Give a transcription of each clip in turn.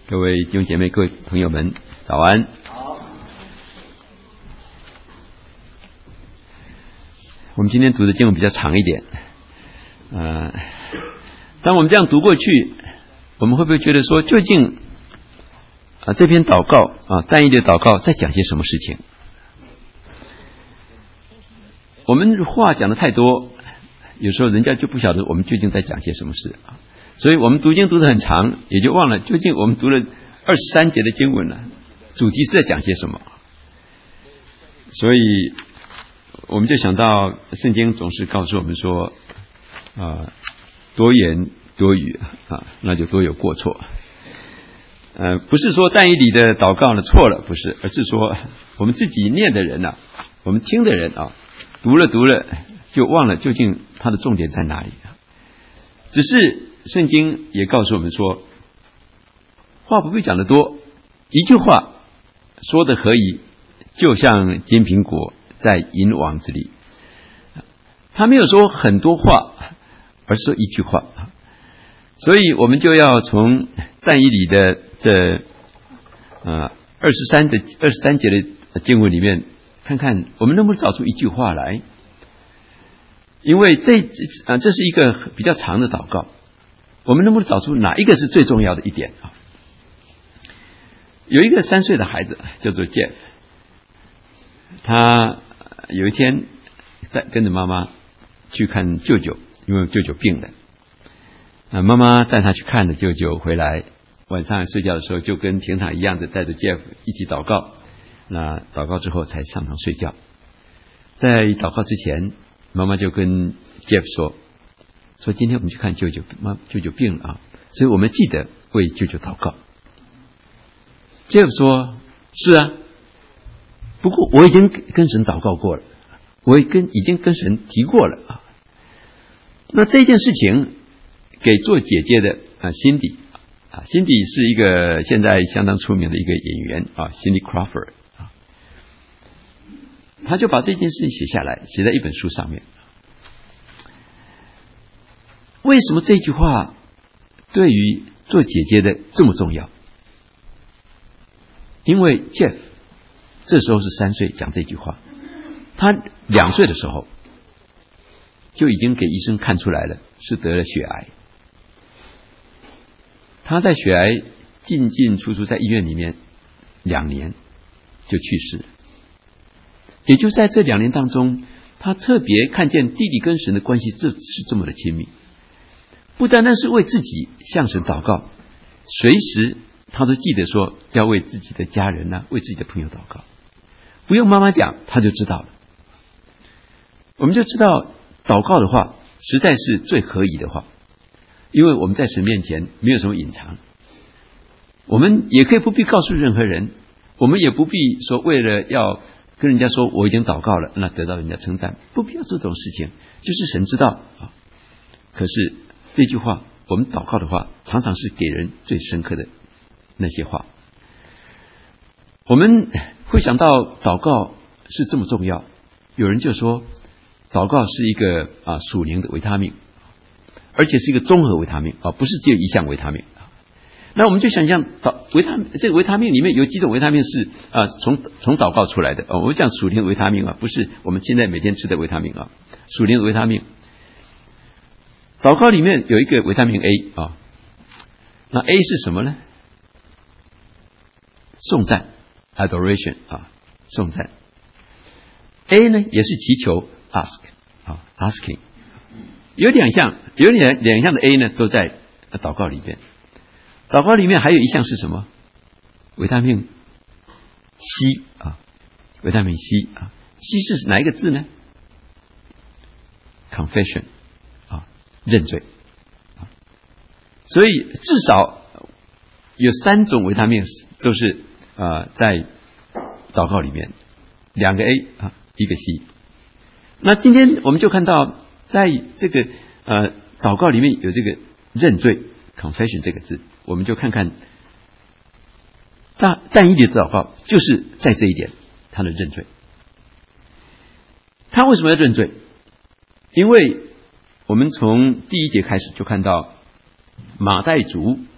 各位弟兄姐妹、各位朋友们，早安。 好。 我们今天读的经文比较长一点，当我们这样读过去，我们会不会觉得说，究竟这篇祷告但以理的祷告在讲些什么事情？我们话讲的太多，有时候人家就不晓得我们究竟在讲些什么事所以我们读经读得很长，也就忘了究竟我们读了23节的经文了，主题是在讲些什么。所以我们就想到圣经总是告诉我们说多言多语那就多有过错。不是说但以理的祷告呢错了，不是，而是说我们自己念的人我们听的人读了就忘了究竟它的重点在哪里。只是圣经也告诉我们说，话不必讲得多，一句话说得合宜，就像金苹果在银网子里。他没有说很多话，而是说一句话。所以我们就要从但以理的这23节的经文里面看看我们能不能找出一句话来。因为这是一个比较长的祷告，我们能不能找出哪一个是最重要的一点有一个3岁的孩子叫做 Jeff， 他有一天跟着妈妈去看舅舅，因为舅舅病了。妈妈带他去看了舅舅，回来晚上睡觉的时候就跟平常一样的带着 Jeff 一起祷告。那祷告之后才上床睡觉。在祷告之前，妈妈就跟 Jeff 说今天我们去看舅舅，舅舅病了所以我们记得为舅舅祷告。Jeff 说是啊，不过我已经跟神祷告过了，我已经跟神提过了那这件事情给做姐姐的Cindy是一个现在相当出名的一个演员Cindy Crawford他就把这件事情写下来，写在一本书上面。为什么这句话对于做姐姐的这么重要？因为 Jeff 这时候是3岁讲这句话，他2岁的时候就已经给医生看出来了是得了血癌。他在血癌进进出出在医院里面2年就去世。也就在这2年当中，他特别看见弟弟跟神的关系是这么的亲密，不单单是为自己向神祷告，随时他都记得说要为自己的家人为自己的朋友祷告，不用妈妈讲他就知道了。我们就知道祷告的话实在是最合宜的话，因为我们在神面前没有什么隐藏，我们也可以不必告诉任何人，我们也不必说为了要跟人家说我已经祷告了，那得到人家称赞，不必要这种事情，就是神知道可是这句话我们祷告的话常常是给人最深刻的那些话。我们会想到祷告是这么重要，有人就说祷告是一个属灵的维他命，而且是一个综合维他命不是只有一项维他命。那我们就想象这个维他命里面有几种维他命是从祷告出来的我们讲属灵维他命不是我们现在每天吃的维他命属灵维他命。祷告里面有一个维他命 A 那 A 是什么呢？颂赞 adoration 颂赞。 A 呢也是祈求 asking 有两项的 A 呢都在祷告里边。祷告里面还有一项是什么？维他命 C 维他命 C 是哪一个字呢？ confession 认罪所以至少有3种维他命都是在祷告里面，2个 A 1个 C。 那今天我们就看到在这个祷告里面有这个认罪 confession 这个字，我们就看看但以理的祷告就是在这一点他的认罪。他为什么要认罪？因为我们从第1节开始就看到马代族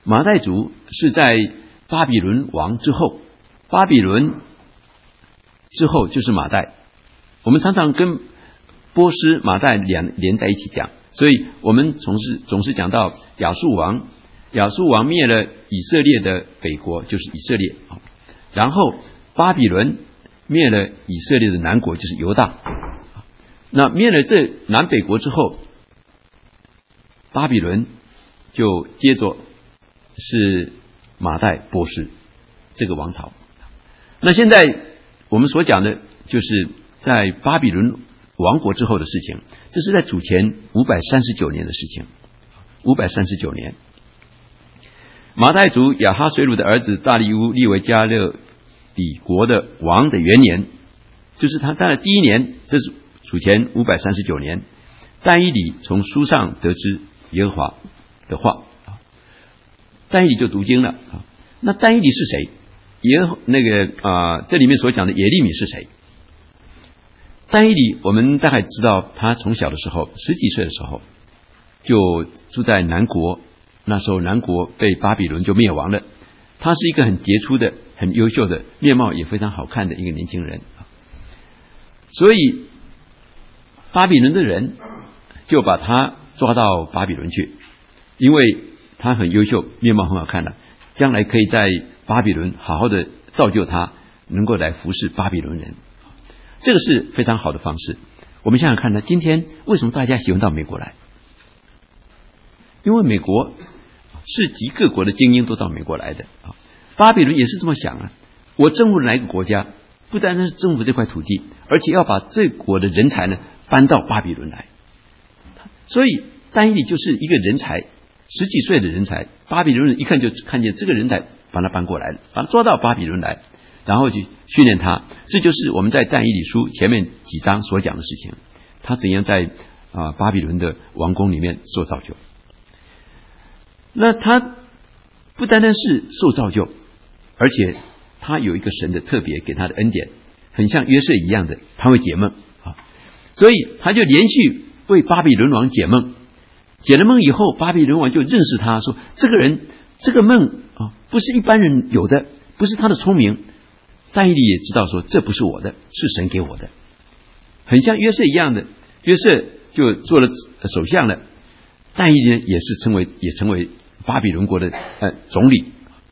马代族是在巴比伦王之后，巴比伦之后就是马代。我们常常跟波斯、马代连在一起讲，所以我们总是讲到亚述王。亚述王灭了以色列的北国，就是以色列，然后巴比伦灭了以色列的南国，就是犹大。那灭了这南北国之后，巴比伦就接着是马代波斯这个王朝。那现在我们所讲的就是在巴比伦亡国之后的事情，这是在主前539年的事情。539年，马代族亚哈水鲁的儿子大利乌立为加勒底国的王的元年，就是他在第一年，这是主前539年。但以理从书上得知耶和华的话，但以理就读经了。那但以理是谁？这里面所讲的耶利米是谁？但以理我们大概知道，他从小的时候10几岁的时候就住在南国，那时候南国被巴比伦就灭亡了。他是一个很杰出的、很优秀的，面貌也非常好看的一个年轻人。所以巴比伦的人就把他抓到巴比伦去，因为他很优秀，面貌很好看的，将来可以在巴比伦好好的造就他，能够来服侍巴比伦人。这个是非常好的方式。我们想想看呢，今天为什么大家喜欢到美国来？因为美国是集各国的精英都到美国来的。巴比伦也是这么想啊，我征服哪一个国家，不单单是征服这块土地，而且要把这国的人才呢搬到巴比伦来。所以但以理就是一个人才，10几岁的人才，巴比伦人一看就看见这个人才，把他搬过来了，把他抓到巴比伦来，然后去训练他。这就是我们在但以理书前面几章所讲的事情，他怎样在巴比伦的王宫里面受造就。那他不单单是受造就，而且他有一个神的特别给他的恩典，很像约瑟一样的，他会解梦啊，所以他就连续为巴比伦王解梦。解了梦以后，巴比伦王就认识他，说这个人这个梦不是一般人有的，不是他的聪明。但以理也知道说这不是我的，是神给我的，很像约瑟一样的。约瑟就做了首相了，但以理也成为巴比伦国的总理，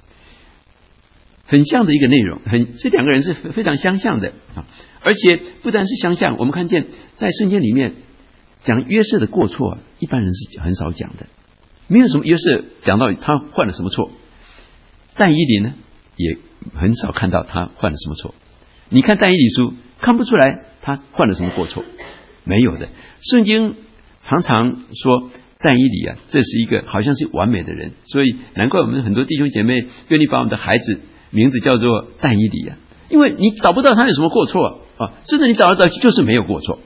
很像的一个内容，这两个人是非常相像的啊！而且不单是相像，我们看见在圣经里面讲约瑟的过错，一般人是很少讲的，没有什么约瑟讲到他犯了什么错，但以理呢也很少看到他犯了什么错。你看但以理书看不出来他犯了什么过错，没有的。圣经常常说但以理这是一个好像是完美的人，所以难怪我们很多弟兄姐妹愿意把我们的孩子名字叫做但以理因为你找不到他有什么过错真的你找得到就是没有过错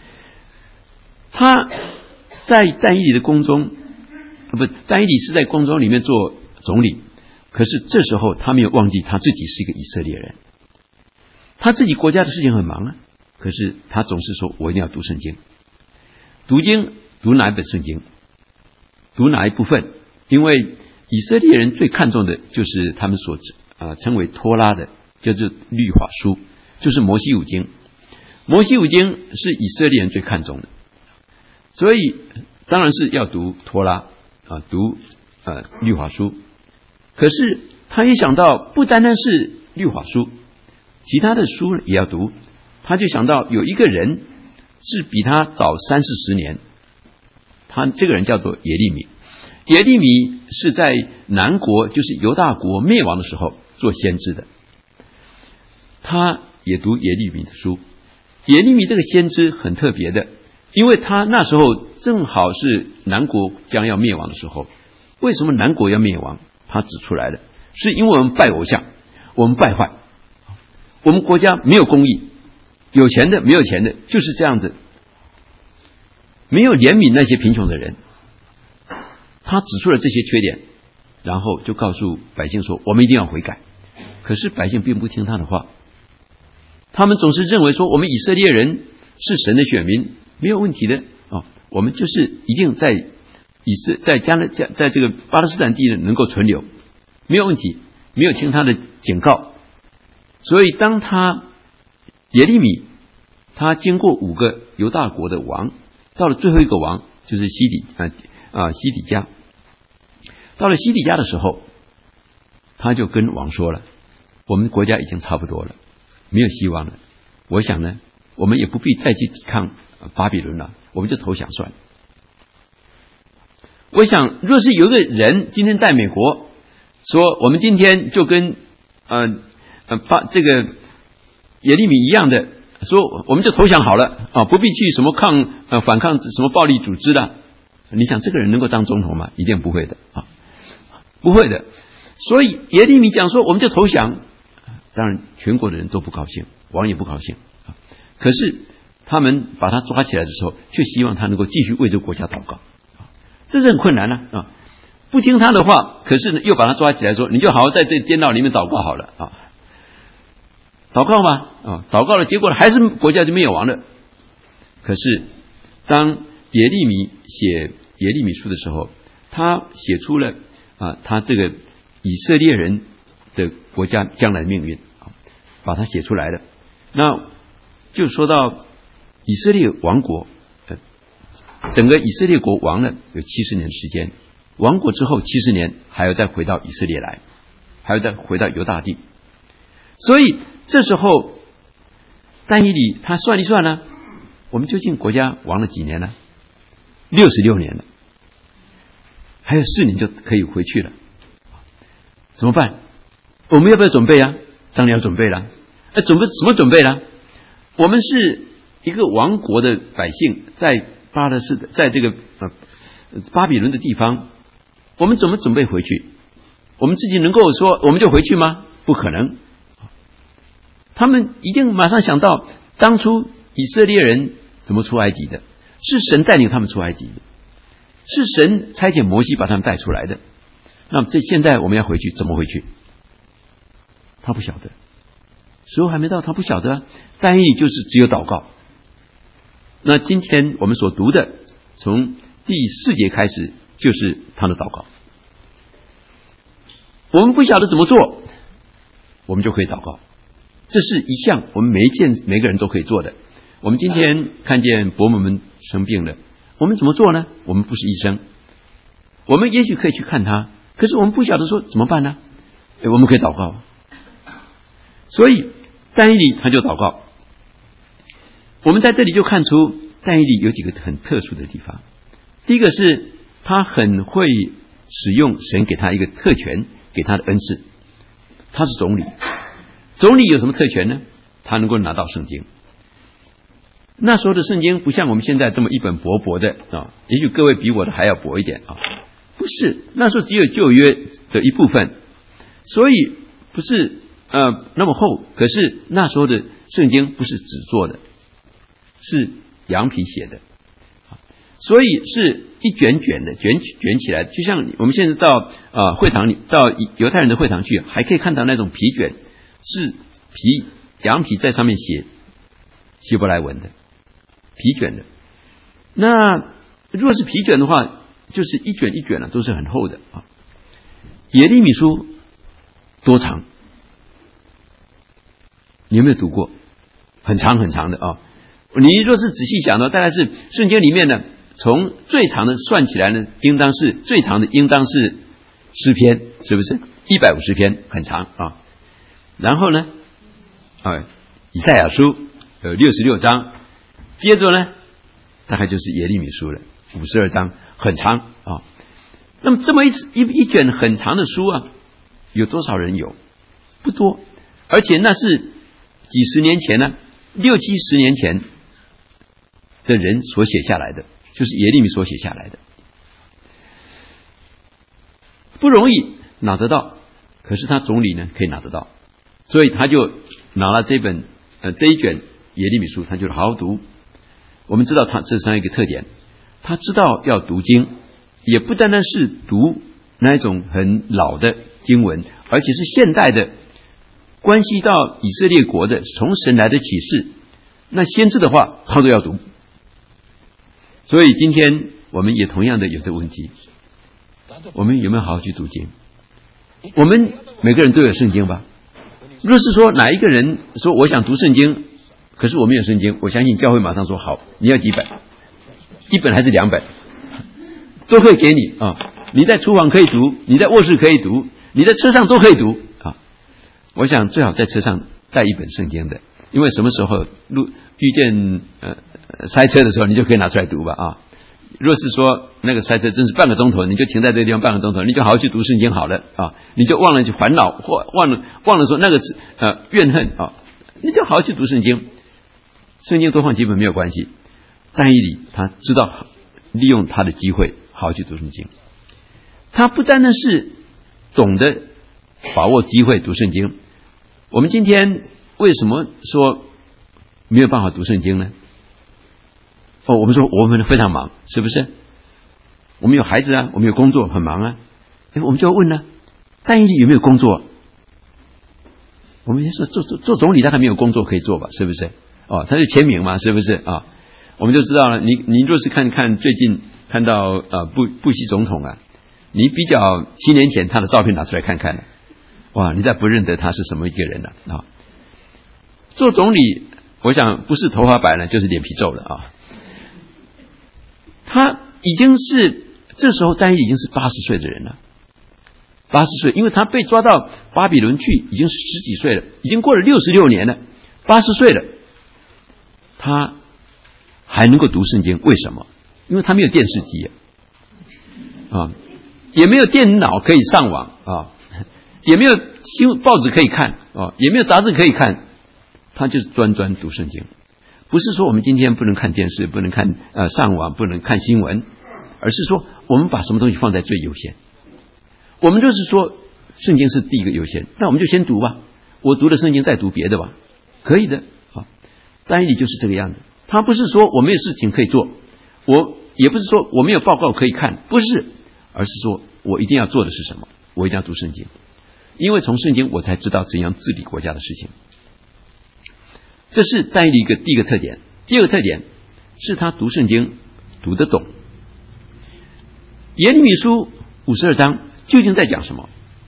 他在但以理的宫中，但以理是在宫中里面做总理，可是这时候他没有忘记他自己是一个以色列人，他自己国家的事情很忙可是他总是说我一定要读圣经。读经读哪一本圣经，读哪一部分？因为以色列人最看重的就是他们所称为托拉的，就是律法书，就是摩西五经。摩西五经是以色列人最看重的，所以当然是要读托拉读律法书。可是他也想到不单单是律法书，其他的书也要读。他就想到有一个人是比他早30-40年，他这个人叫做耶利米。耶利米是在南国，就是犹大国灭亡的时候做先知的，他也读耶利米的书。耶利米这个先知很特别的，因为他那时候正好是南国将要灭亡的时候。为什么南国要灭亡？他指出来了，是因为我们拜偶像，我们败坏，我们国家没有公义，有钱的没有钱的，就是这样子，没有怜悯那些贫穷的人。他指出了这些缺点，然后就告诉百姓说我们一定要悔改。可是百姓并不听他的话，他们总是认为说我们以色列人是神的选民，没有问题的我们就是一定在在这个巴勒斯坦地能够存留，没有问题，没有听他的警告。所以当耶利米他经过5个犹大国的王，到了最后一个王就是西底家。到了西底家的时候，他就跟王说了，我们国家已经差不多了，没有希望了，我想呢，我们也不必再去抵抗巴比伦了，我们就投降算了。我想若是有一个人今天在美国说，我们今天就跟这个耶利米一样的说，我们就投降好了啊，不必去什么反抗什么暴力组织的。你想这个人能够当总统吗？一定不会的啊，不会的。所以耶利米讲说我们就投降，当然全国的人都不高兴，王也不高兴啊。可是他们把他抓起来的时候，却希望他能够继续为这个国家祷告，这是很困难啊。不听他的话，可是呢又把他抓起来说，你就好好在这监牢里面祷告好了啊。祷告吗？祷告了，结果还是国家就灭亡了。可是当耶利米写耶利米书的时候，他写出了他这个以色列人的国家将来的命运，把它写出来了。那就说到以色列王国，整个以色列国亡了有70年时间，亡国之后70年还要再回到以色列来，还要再回到犹大地。所以这时候但以理他算一算呢，我们究竟国家亡了几年呢？66年了，还有4年就可以回去了，怎么办？我们要不要准备啊？当然要准备了。什么准备了？我们是一个亡国的百姓，在这个巴比伦的地方，我们怎么准备回去？我们自己能够说我们就回去吗？不可能。他们一定马上想到当初以色列人怎么出埃及的，是神带领他们出埃及的，是神差遣摩西把他们带出来的。那么现在我们要回去，怎么回去？他不晓得，时候还没到，他不晓得。但以理就是只有祷告。那今天我们所读的从第4节开始就是他的祷告。我们不晓得怎么做，我们就可以祷告，这是一项我们每个人都可以做的。我们今天看见伯母们生病了，我们怎么做呢？我们不是医生，我们也许可以去看他，可是我们不晓得说怎么办呢？我们可以祷告。所以但以理他就祷告。我们在这里就看出但以理有几个很特殊的地方。第一个是他很会使用神给他一个特权，给他的恩赐。他是总理，总理有什么特权呢？他能够拿到圣经。那时候的圣经不像我们现在这么一本薄薄的啊，也许各位比我的还要薄一点啊。不是，那时候只有旧约的一部分，所以不是那么厚。可是那时候的圣经不是纸做的，是羊皮写的，所以是一卷卷的卷起来，就像我们现在到会堂里，到犹太人的会堂去，还可以看到那种皮卷，是羊皮在上面写希伯来文的皮卷的。那如果是皮卷的话，就是一卷一卷的，都是很厚的啊。耶利米书多长？你有没有读过？很长很长的啊。你若是仔细想呢，大概是圣经里面呢，从最长的算起来呢，最长的应当是诗篇，是不是150篇，很长啊。然后呢以赛亚书有66章，接着呢大概就是耶利米书了，52章，很长啊。那么这么一卷很长的书啊，有多少人有？不多，而且那是几十年前呢，60、70年前的人所写下来的，就是耶利米所写下来的，不容易拿得到。可是他总理呢可以拿得到，所以他就拿了这一卷耶利米书，他就好好读。我们知道这是一个特点，他知道要读经，也不单单是读那一种很老的经文，而且是现代的，关系到以色列国的从神来的启示，那先知的话他都要读。所以今天我们也同样的有这个问题。我们有没有好好去读经？我们每个人都有圣经吧？若是说哪一个人说我想读圣经，可是我没有圣经，我相信教会马上说好，你要几本？1本还是2本？都可以给你啊！你在厨房可以读，你在卧室可以读，你在车上都可以读啊！我想最好在车上带1本圣经的，因为什么时候遇见塞车的时候，你就可以拿出来读吧啊！若是说那个塞车真是半个钟头，你就停在这个地方半个钟头，你就好好去读圣经好了啊！你就忘了去烦恼，或忘了说那个怨恨啊！你就好好去读圣经，圣经多放几本没有关系。但以理他知道利用他的机会好好去读圣经，他不单单是懂得把握机会读圣经。我们今天为什么说没有办法读圣经呢？我们说我们非常忙，是不是？我们有孩子啊，我们有工作，很忙啊。我们就要问呢，但以理有没有工作？我们先说做总理大概没有工作可以做吧，是不是？他就签名嘛，是不是啊？我们就知道了。你若是看最近看到布希总统啊，你比较7年前他的照片拿出来看看，哇，你再不认得他是什么一个人了啊？做总理，我想不是头发白了，就是脸皮皱了啊。他已经是这时候但已经是80岁的人了，80岁，因为他被抓到巴比伦去，已经10几岁了，已经过了66年了，80岁了，他还能够读圣经，为什么？因为他没有电视机啊，也没有电脑可以上网啊，也没有报纸可以看啊，也没有杂志可以看，他就是专读圣经。不是说我们今天不能看电视，不能看上网，不能看新闻，而是说我们把什么东西放在最优先。我们就是说圣经是第一个优先，那我们就先读吧。我读了圣经再读别的吧，可以的啊。但以理就是这个样子，他不是说我没有事情可以做，我也不是说我没有报告可以看，不是，而是说我一定要做的是什么？我一定要读圣经，因为从圣经我才知道怎样治理国家的事情。这是但以理第一个特点。第二个特点是他读圣经读得懂。耶利米书52章究竟在讲什么？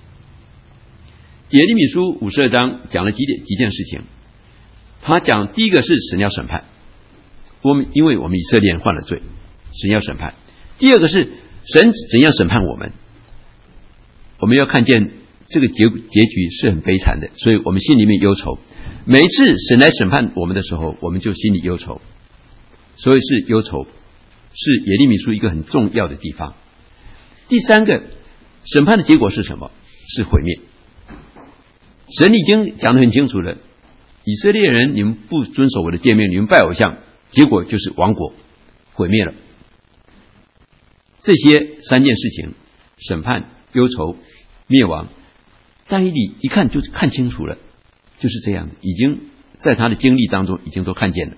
耶利米书52章讲了几件事情。他讲第一个是神要审判，因为我们以色列人犯了罪，神要审判。第二个是神怎样审判我们，我们要看见这个结局是很悲惨的，所以我们心里面忧愁。每一次神来审判我们的时候，我们就心里忧愁，所以是忧愁，是耶利米书一个很重要的地方。第三个，审判的结果是什么？是毁灭。神已经讲得很清楚了，以色列人你们不遵守我的诫命，你们拜偶像，结果就是亡国，毁灭了。这些3件事情，审判、忧愁、灭亡，但以理一看就看清楚了，就是这样的，已经在他的经历当中已经都看见了。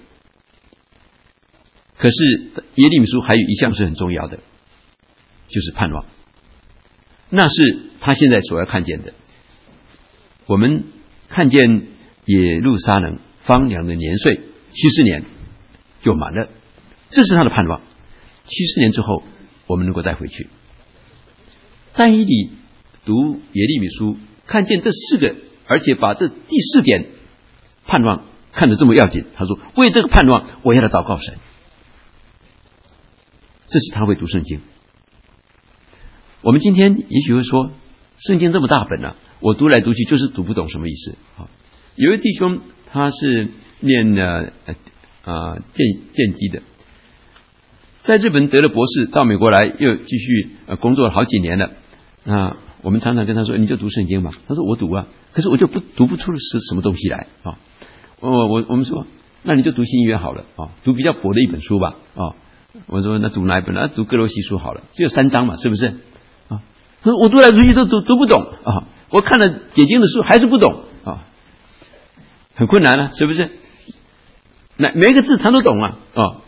可是耶利米书还有一项是很重要的，就是盼望，那是他现在所要看见的。我们看见耶路撒冷荒凉的年岁70年就满了，这是他的盼望。70年之后我们能够再回去。但以理读耶利米书看见这4个，而且把这第4点盼望看得这么要紧，他说为这个盼望我要来祷告神。这是他会读圣经。我们今天也许会说，圣经这么大本啊，我读来读去就是读不懂，什么意思？有一位弟兄他是念电机的，在日本得了博士，到美国来又继续工作了好几年了。那我们常常跟他说，你就读圣经吧。他说我读啊，可是我就读不出是什么东西来啊。我们说，那你就读新约好了啊，读比较薄的一本书吧啊。我说那读哪一本呢？读哥罗西书好了，只有3章嘛，是不是啊？他说我读来读去都读不懂啊，我看了解经的书还是不懂啊，很困难了，是不是？每一个字他都懂啊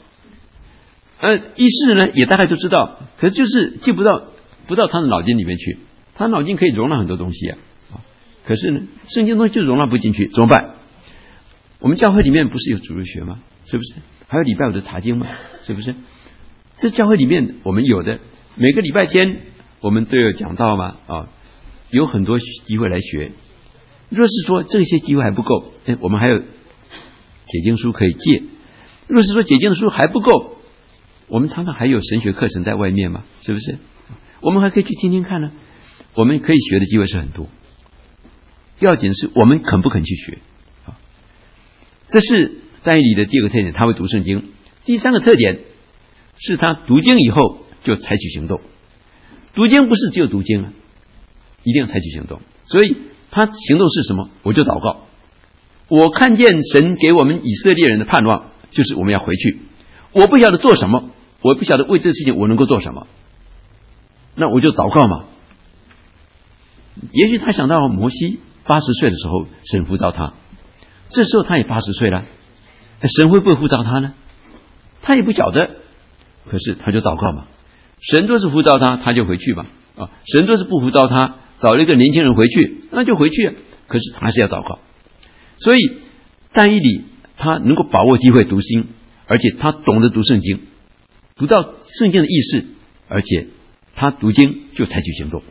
意思呢也大概就知道，可是就是记不到他的脑筋里面去，他脑筋可以容纳很多东西啊，可是呢圣经东西就容纳不进去，怎么办？我们教会里面不是有主日学吗？是不是？还有礼拜5的查经吗？是不是？ 这教会里面我们有的，每个礼拜天我们都有讲道嘛，有很多机会来学。若是说这些机会还不够，我们还有解经书可以借。若是说解经书还不够，我们常常还有神学课程在外面嘛，是不是？我们还可以去听听看呢。我们可以学的机会是很多，要紧是我们肯不肯去学。这是但以理的第二个特点，他会读圣经。第三个特点是他读经以后就采取行动。读经不是只有读经，一定要采取行动。所以他行动是什么？我就祷告。我看见神给我们以色列人的盼望，就是我们要回去。我不晓得做什么，我不晓得为这事情我能够做什么，那我就祷告嘛。也许他想到摩西80岁的时候，神呼召他，这时候他也80岁了，神会不会呼召他呢？他也不晓得，可是他就祷告嘛。神若是呼召他，他就回去嘛。神若是不呼召他，找了一个年轻人回去，那就回去。可是他还是要祷告。所以但以理他能够把握机会读经，而且他懂得读圣经，读到圣经的意思，而且他读经就采取行动。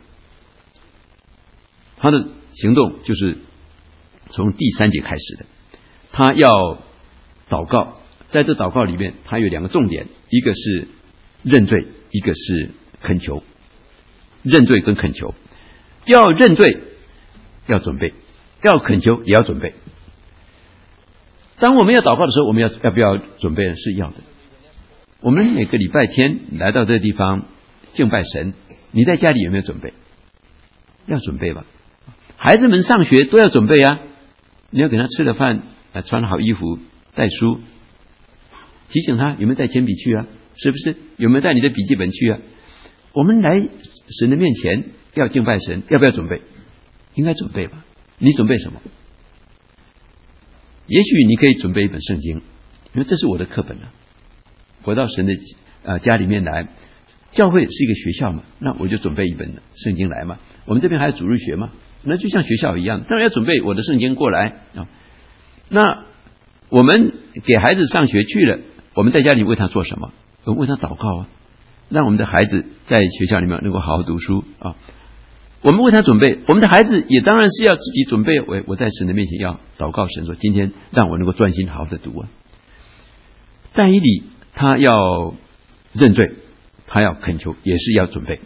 他的行动就是从第3节开始的，他要祷告。在这祷告里面，他有2个重点，一个是认罪，一个是恳求。认罪跟恳求，要认罪要准备，要恳求也要准备。当我们要祷告的时候，我们要不要准备呢？是要的。我们每个礼拜天来到这个地方敬拜神，你在家里有没有准备？要准备吧。孩子们上学都要准备啊，你要给他吃了饭，穿好衣服，带书，提醒他有没有带铅笔去啊？是不是？有没有带你的笔记本去啊？我们来神的面前要敬拜神，要不要准备？应该准备吧。你准备什么？也许你可以准备一本圣经，因为这是我的课本啊。我到神的家里面来，教会是一个学校嘛，那我就准备一本圣经来嘛。我们这边还有主日学嘛，那就像学校一样，当然要准备我的圣经过来啊。那我们给孩子上学去了，我们在家里为他做什么？我们为他祷告啊，让我们的孩子在学校里面能够好好读书啊。我们为他准备，我们的孩子也当然是要自己准备。我在神的面前要祷告神说，今天让我能够专心好好的读啊。但以理他要认罪，他要恳求，也是要准备。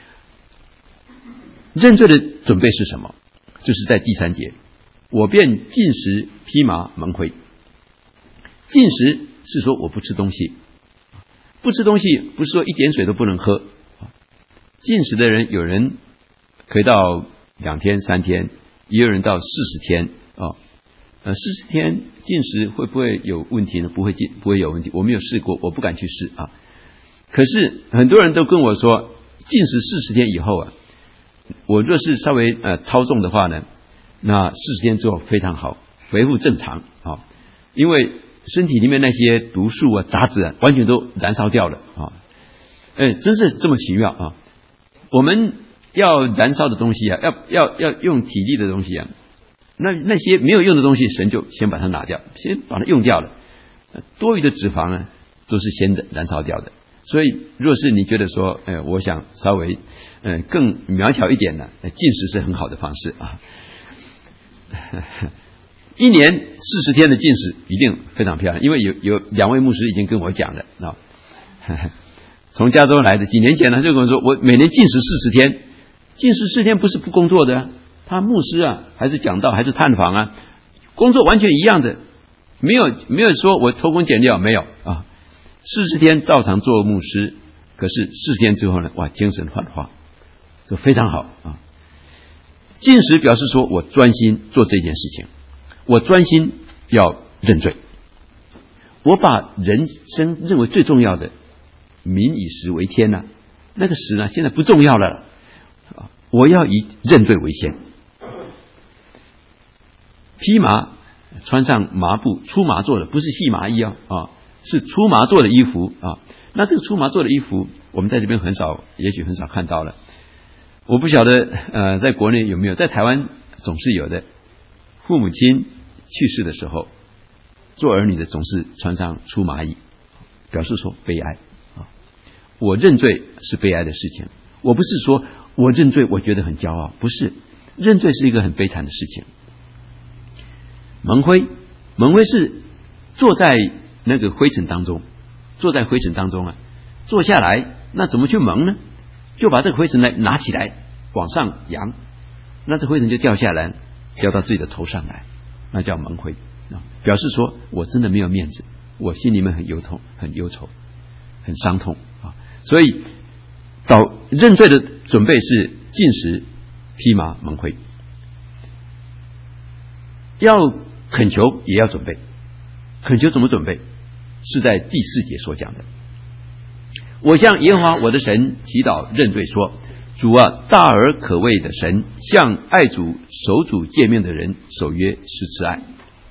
认罪的准备是什么？就是在第3节，我便禁食披麻蒙灰。禁食是说我不吃东西，不吃东西不是说一点水都不能喝。禁食的人，有人可以到2天3天，也有人到40天啊。40天禁食会不会有问题呢？不会有问题，我没有试过，我不敢去试啊。可是很多人都跟我说，禁食40天以后啊，我若是稍微超重的话呢，那40天之后非常好，恢复正常啊，因为身体里面那些毒素啊、杂质啊，完全都燃烧掉了啊。真是这么奇妙啊！我们要燃烧的东西啊，要用体力的东西啊，那些没有用的东西，神就先把它拿掉，先把它用掉了。多余的脂肪呢，都是先燃烧掉的。所以，若是你觉得说，我想稍微更苗条一点呢，禁食是很好的方式啊。1年40天的禁食一定非常漂亮，因为有2位牧师已经跟我讲了啊。从加州来的，几年前呢就跟我说，我每年禁食40天，禁食40天不是不工作的，他牧师啊，还是讲道，还是探访啊，工作完全一样的，没有说我偷工减料，没有啊。40天照常做牧师，可是40天之后呢，哇，精神焕发，这非常好啊。禁食表示说我专心做这件事情，我专心要认罪，我把人生认为最重要的民以食为天啊，那个食呢现在不重要了，我要以认罪为先。披麻，穿上麻布，粗麻做的，不是细麻衣啊，是粗麻做的衣服啊。那这个粗麻做的衣服，我们在这边也许很少看到了。我不晓得在国内有没有，在台湾总是有的。父母亲去世的时候，做儿女的总是穿上粗麻衣，表示说悲哀啊。 我认罪是悲哀的事情。我不是说我认罪我觉得很骄傲，不是，认罪是一个很悲惨的事情。蒙灰是坐在那个灰尘当中，坐下来，那怎么去蒙呢？就把这个灰尘来拿起来往上扬，那这灰尘就掉下来，掉到自己的头上来，那叫蒙灰，表示说我真的没有面子，我心里面很忧痛、很忧愁、很伤痛啊。所以认罪的准备是禁食、披麻、蒙灰，要恳求也要准备。恳求怎么准备？是在第4节所讲的。我向耶和华我的神祈祷认罪说，主啊，大而可畏的神，向爱主守主诫命的人守约施慈爱。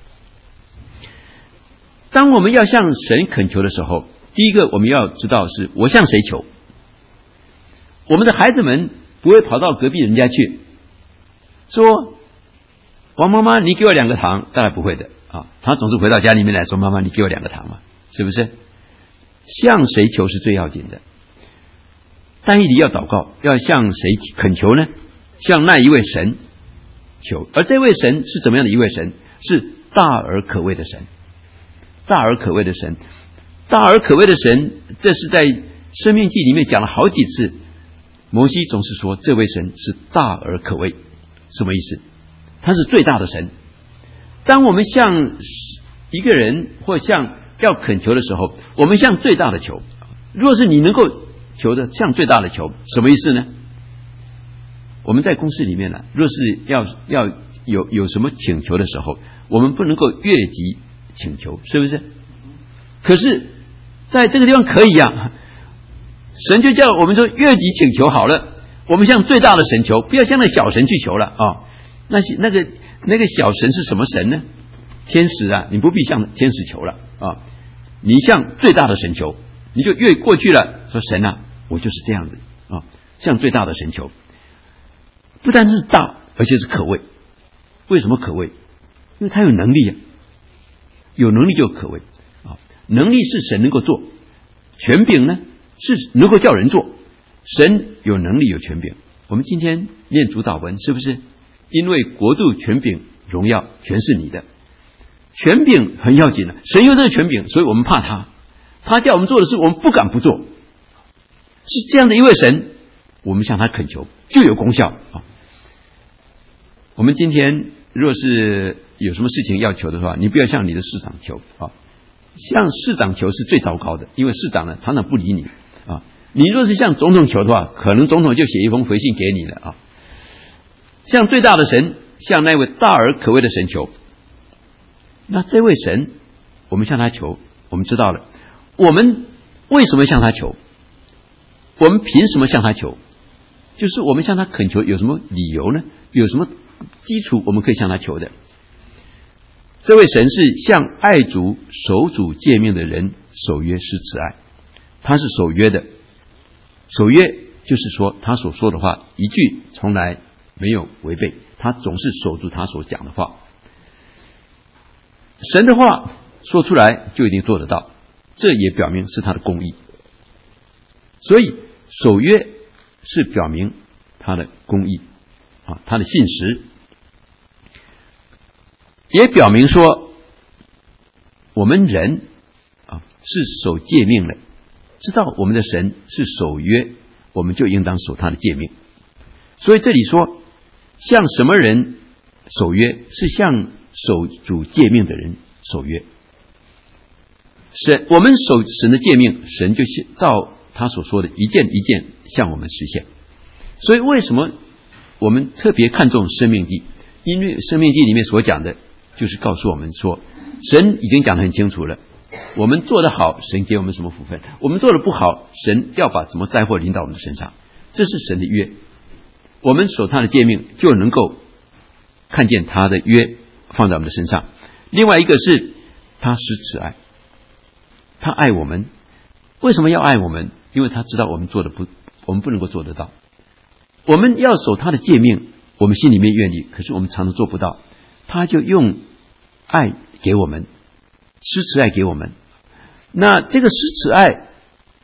当我们要向神恳求的时候，第一个我们要知道是我向谁求。我们的孩子们不会跑到隔壁人家去说，王妈妈你给我2个糖，当然不会的啊，他总是回到家里面来说，妈妈你给我2个糖嘛，是不是？向谁求是最要紧的。但以理要祷告，要向谁恳求呢？向那一位神求。而这位神是怎么样的一位神？是大而可畏的神。大而可畏的神，大而可畏的神，这是在申命记里面讲了好几次。摩西总是说这位神是大而可畏，什么意思？他是最大的神。当我们向一个人或向要恳求的时候，我们向最大的求。若是你能够求的向最大的求，什么意思呢？我们在公司里面呢，若是要有什么请求的时候，我们不能够越级请求，是不是？可是在这个地方可以啊，神就叫我们说越级请求好了，我们向最大的神求，不要向那小神去求了啊。那个小神是什么神呢？天使啊，你不必向天使求了啊，你向最大的神求，你就越过去了，说神啊，我就是这样子啊，向最大的神求。不单是大，而且是可畏。为什么可畏？因为他有能力啊，有能力就可畏啊。能力是神能够做，权柄呢是能够叫人做。神有能力有权柄。我们今天念主祷文，是不是？因为国度、权柄、荣耀全是你的。权柄很要紧的，神有这个权柄，所以我们怕他。他叫我们做的事，我们不敢不做。是这样的一位神，我们向他恳求就有功效啊。我们今天若是有什么事情要求的话，你不要向你的市长求啊，向市长求是最糟糕的，因为市长呢常常不理你啊。你若是向总统求的话，可能总统就写一封回信给你了啊。向最大的神，向那位大而可畏的神求。那这位神，我们向他求，我们知道了，我们为什么向他求？我们凭什么向他求？就是我们向他恳求有什么理由呢？有什么基础我们可以向他求的？这位神是向爱主守主诫命的人守约施慈爱，他是守约的。守约就是说他所说的话一句从来没有违背，他总是守住他所讲的话。神的话说出来就一定做得到，这也表明是他的公义。所以守约是表明他的公义啊，他的信实，也表明说我们人啊是守诫命的，知道我们的神是守约，我们就应当守他的诫命。所以这里说向什么人守约，是向守主诫命的人守约。我们守神的诫命，神就照他所说的一件一件向我们实现。所以为什么我们特别看重申命记？因为申命记里面所讲的就是告诉我们说，神已经讲得很清楚了，我们做得好，神给我们什么福分，我们做得不好，神要把什么灾祸临到我们的身上，这是神的约。我们守他的诫命，就能够看见他的约放在我们的身上。另外一个是他施慈爱，他爱我们。为什么要爱我们？因为他知道我们不能够做得到。我们要守他的诫命，我们心里面愿意，可是我们常常做不到，他就用爱给我们，施慈爱给我们。那这个施慈爱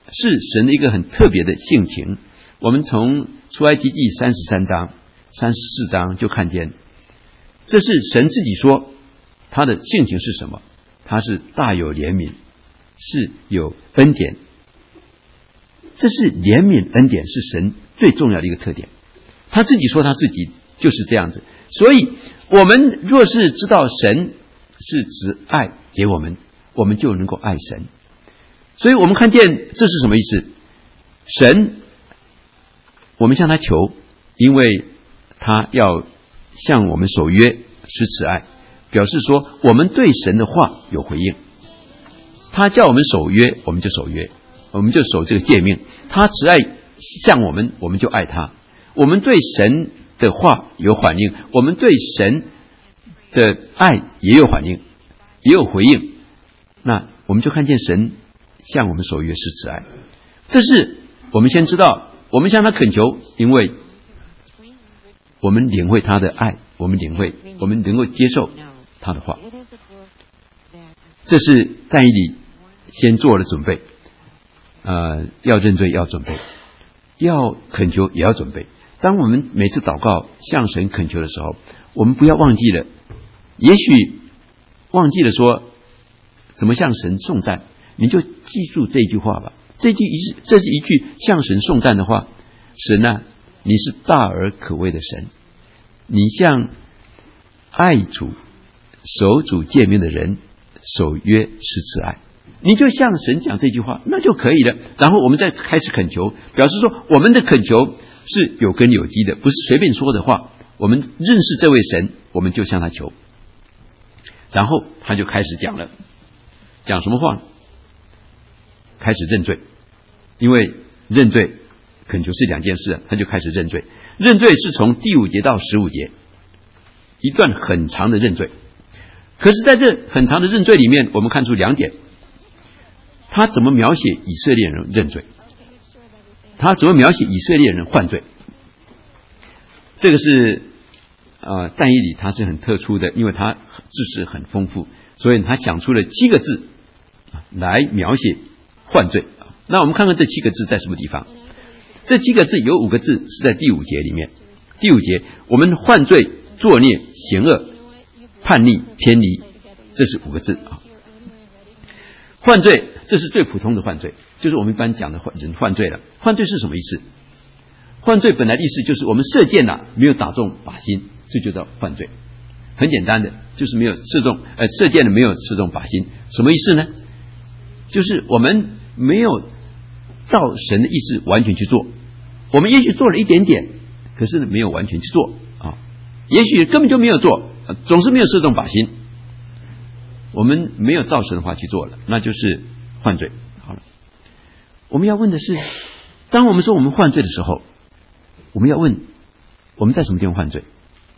是神的一个很特别的性情。我们从出埃及记33章、34章就看见，这是神自己说他的性情是什么？他是大有怜悯，是有恩典。这是怜悯恩典是神最重要的一个特点。他自己说他自己就是这样子。所以我们若是知道神是只爱给我们，我们就能够爱神。所以我们看见这是什么意思？神，我们向他求，因为他要向我们守约，施慈爱，表示说我们对神的话有回应。他叫我们守约，我们就守约，我们就守这个诫命。他慈爱向我们，我们就爱他。我们对神的话有反应，我们对神的爱也有反应，也有回应。那我们就看见神向我们守约施慈爱。这是我们先知道，我们向他恳求，因为我们领会他的爱，我们能够接受他的话。这是但以理先做了准备，要认罪要准备，要恳求也要准备。当我们每次祷告向神恳求的时候，我们不要忘记了，也许忘记了说怎么向神颂赞，你就记住这句话吧。这是一句向神颂赞的话。神啊，你是大而可畏的神，你向爱主守主诫命的人守约施慈爱。你就向神讲这句话，那就可以了。然后我们再开始恳求，表示说我们的恳求是有根有基的，不是随便说的话。我们认识这位神，我们就向他求。然后他就开始讲了，讲什么话？开始认罪。因为认罪恳求是两件事，他就开始认罪。认罪是从第5节到15节，一段很长的认罪。可是在这很长的认罪里面，我们看出2点。他怎么描写以色列人认罪？他怎么描写以色列人犯罪？这个是但以理他是很特殊的，因为他知识很丰富，所以他想出了7个字来描写犯罪。那我们看看这7个字在什么地方？这7个字有5个字是在第5节里面。第5节，我们犯罪、作孽、行恶、叛逆、偏离，这是5个字啊。犯罪，这是最普通的犯罪，就是我们一般讲的人犯罪了。犯罪是什么意思？犯罪本来的意思就是我们射箭没有打中靶心，这就叫犯罪。很简单的，就是没有射中射箭没有射中靶心。什么意思呢？就是我们没有照神的意思完全去做。我们也许做了一点点，可是没有完全去做啊。也许根本就没有做，总是没有射中靶心。我们没有照神的话去做了，那就是犯罪。好了，我们要问的是，当我们说我们犯罪的时候，我们要问我们在什么地方犯罪？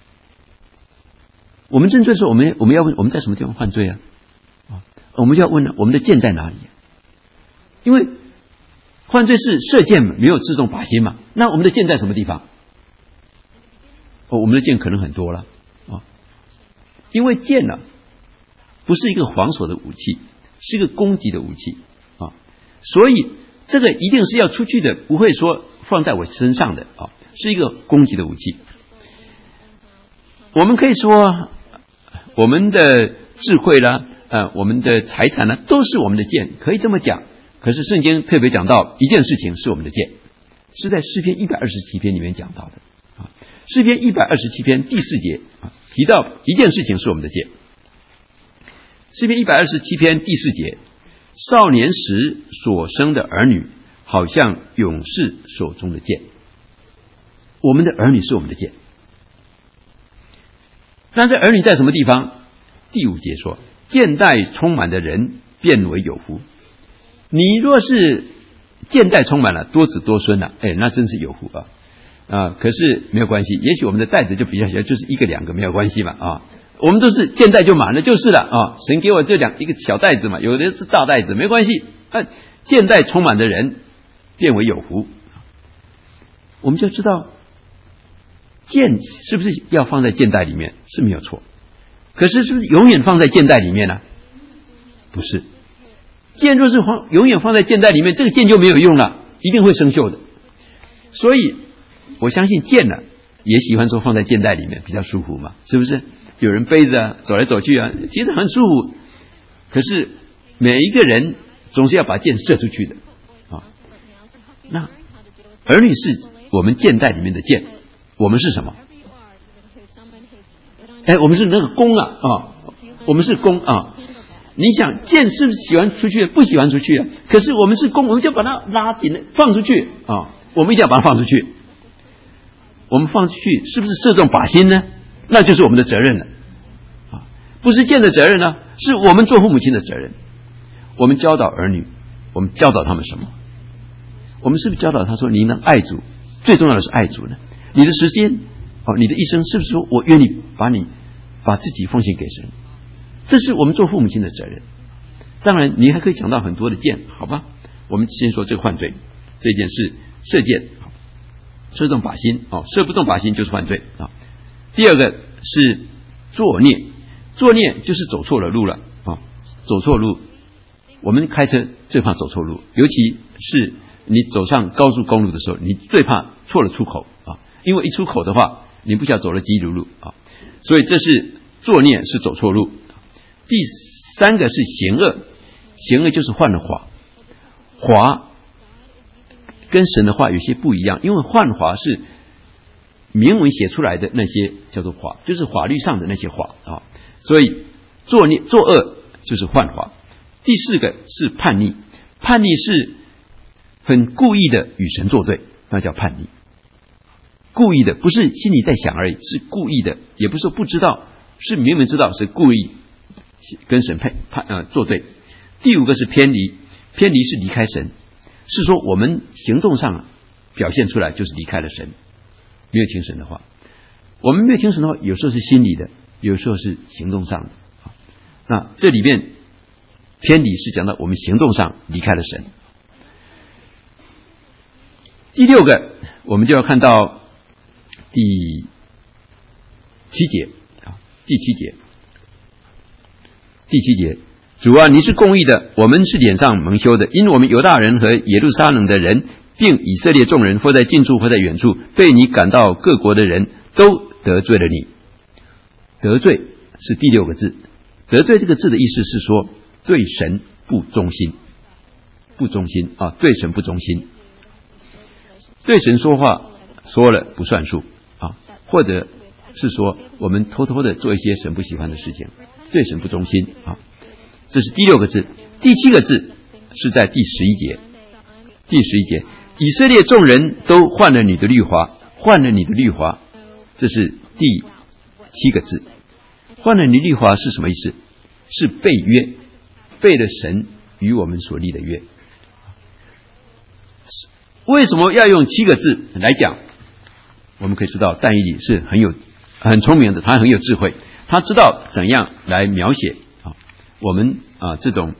我们认罪的时候，我们要问我们在什么地方犯罪啊？我们就要问我们的箭在哪里？因为犯罪是射箭没有射中靶心嘛，那我们的箭在什么地方？我们的箭可能很多了啊，因为箭不是一个防守的武器，是一个攻击的武器啊，所以这个一定是要出去的，不会说放在我身上的啊，是一个攻击的武器。我们可以说我们的智慧啦，我们的财产呢，都是我们的箭，可以这么讲。可是圣经特别讲到一件事情是我们的箭，是在诗篇127篇里面讲到的啊。诗篇127篇第4节提到一件事情是我们的箭。诗篇127篇第4节，少年时所生的儿女，好像勇士手中的箭。我们的儿女是我们的箭。那这儿女在什么地方？第5节说，箭袋充满的人变为有福。你若是箭袋充满了，多子多孙了，那真是有福啊！可是没有关系，也许我们的袋子就比较小，就是1个2个没有关系嘛啊！我们都是箭袋就满了就是了啊！神给我这一个小袋子嘛，有的是大袋子，没关系。箭袋充满的人变为有福，我们就知道箭是不是要放在箭袋里面是没有错，可是是不是永远放在箭袋里面呢？不是。 剑若是永远放在剑袋里面，这个剑就没有用了，一定会生锈的。所以我相信剑呢，也喜欢说放在剑袋里面比较舒服嘛，是不是？有人背着走来走去啊，其实很舒服。可是每一个人总是要把剑射出去的啊。那儿女是我们剑袋里面的剑，我们是什么？我们是那个弓我们是弓啊。你想剑是不是喜欢出去？不喜欢出去啊。可是我们是弓，我们就把它拉紧了，放出去啊。我们一定要把它放出去。我们放出去是不是射中靶心呢？那就是我们的责任了啊。不是剑的责任呢，是我们做父母亲的责任。我们教导儿女，我们教导他们什么？我们是不是教导他说，你应当爱主？最重要的是爱主呢？你的时间你的一生是不是说我愿意把自己奉献给神？这是我们做父母亲的责任。当然你还可以讲到很多的剑，好吧？我们先说这个犯罪这件事，射箭射中靶心射不中靶心就是犯罪啊。第二个是作孽，作孽就是走错了路了走错路。我们开车最怕走错路，尤其是你走上高速公路的时候，你最怕错了出口因为一出口的话，你不晓得走了几里路所以这是作孽，是走错路。第三个是行恶，行恶就是犯了法，法跟神的话有些不一样，因为犯法是明文写出来的那些叫做法，就是法律上的那些法所以作恶就是犯法。第四个是叛逆，叛逆是很故意的与神作对，那叫叛逆。故意的，不是心里在想而已，是故意的，也不是说不知道，是明明知道，是故意跟神作对。第五个是偏离，偏离是离开神，是说我们行动上表现出来就是离开了神，没有听神的话。我们没有听神的话，有时候是心里的，有时候是行动上的。那这里面偏离是讲到我们行动上离开了神。第六个我们就要看到第七节，第七节，主啊，你是公义的，我们是脸上蒙羞的，因我们犹大人和耶路撒冷的人，并以色列众人，或在近处或在远处，被你赶到各国的人，都得罪了你。得罪是第六个字，得罪这个字的意思是说对神不忠心，对神不忠心，对神说话说了不算数或者是说我们偷偷的做一些神不喜欢的事情，对神不忠心这是第六个字。第七个字是在第11节，以色列众人都换了你的律法，这是第7个字。换了你律法是什么意思？是背约，背了神与我们所立的约。为什么要用7个字来讲？我们可以知道但以理是很聪明的，他很有智慧，他知道怎样来描写我们这种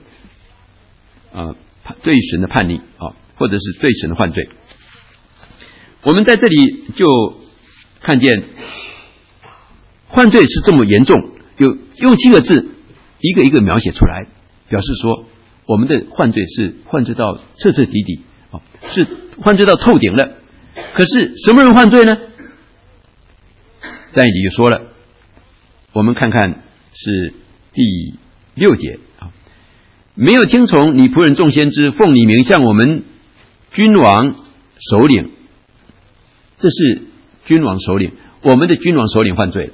对神的叛逆或者是对神的犯罪。我们在这里就看见犯罪是这么严重，用7个字一个一个描写出来，表示说我们的犯罪是犯罪到彻彻底底是犯罪到透顶了。可是什么人犯罪呢？但以理就说了，我们看看是第6节没有听从你仆人众先知奉你名向我们君王首领，这是君王首领，我们的君王首领犯罪了。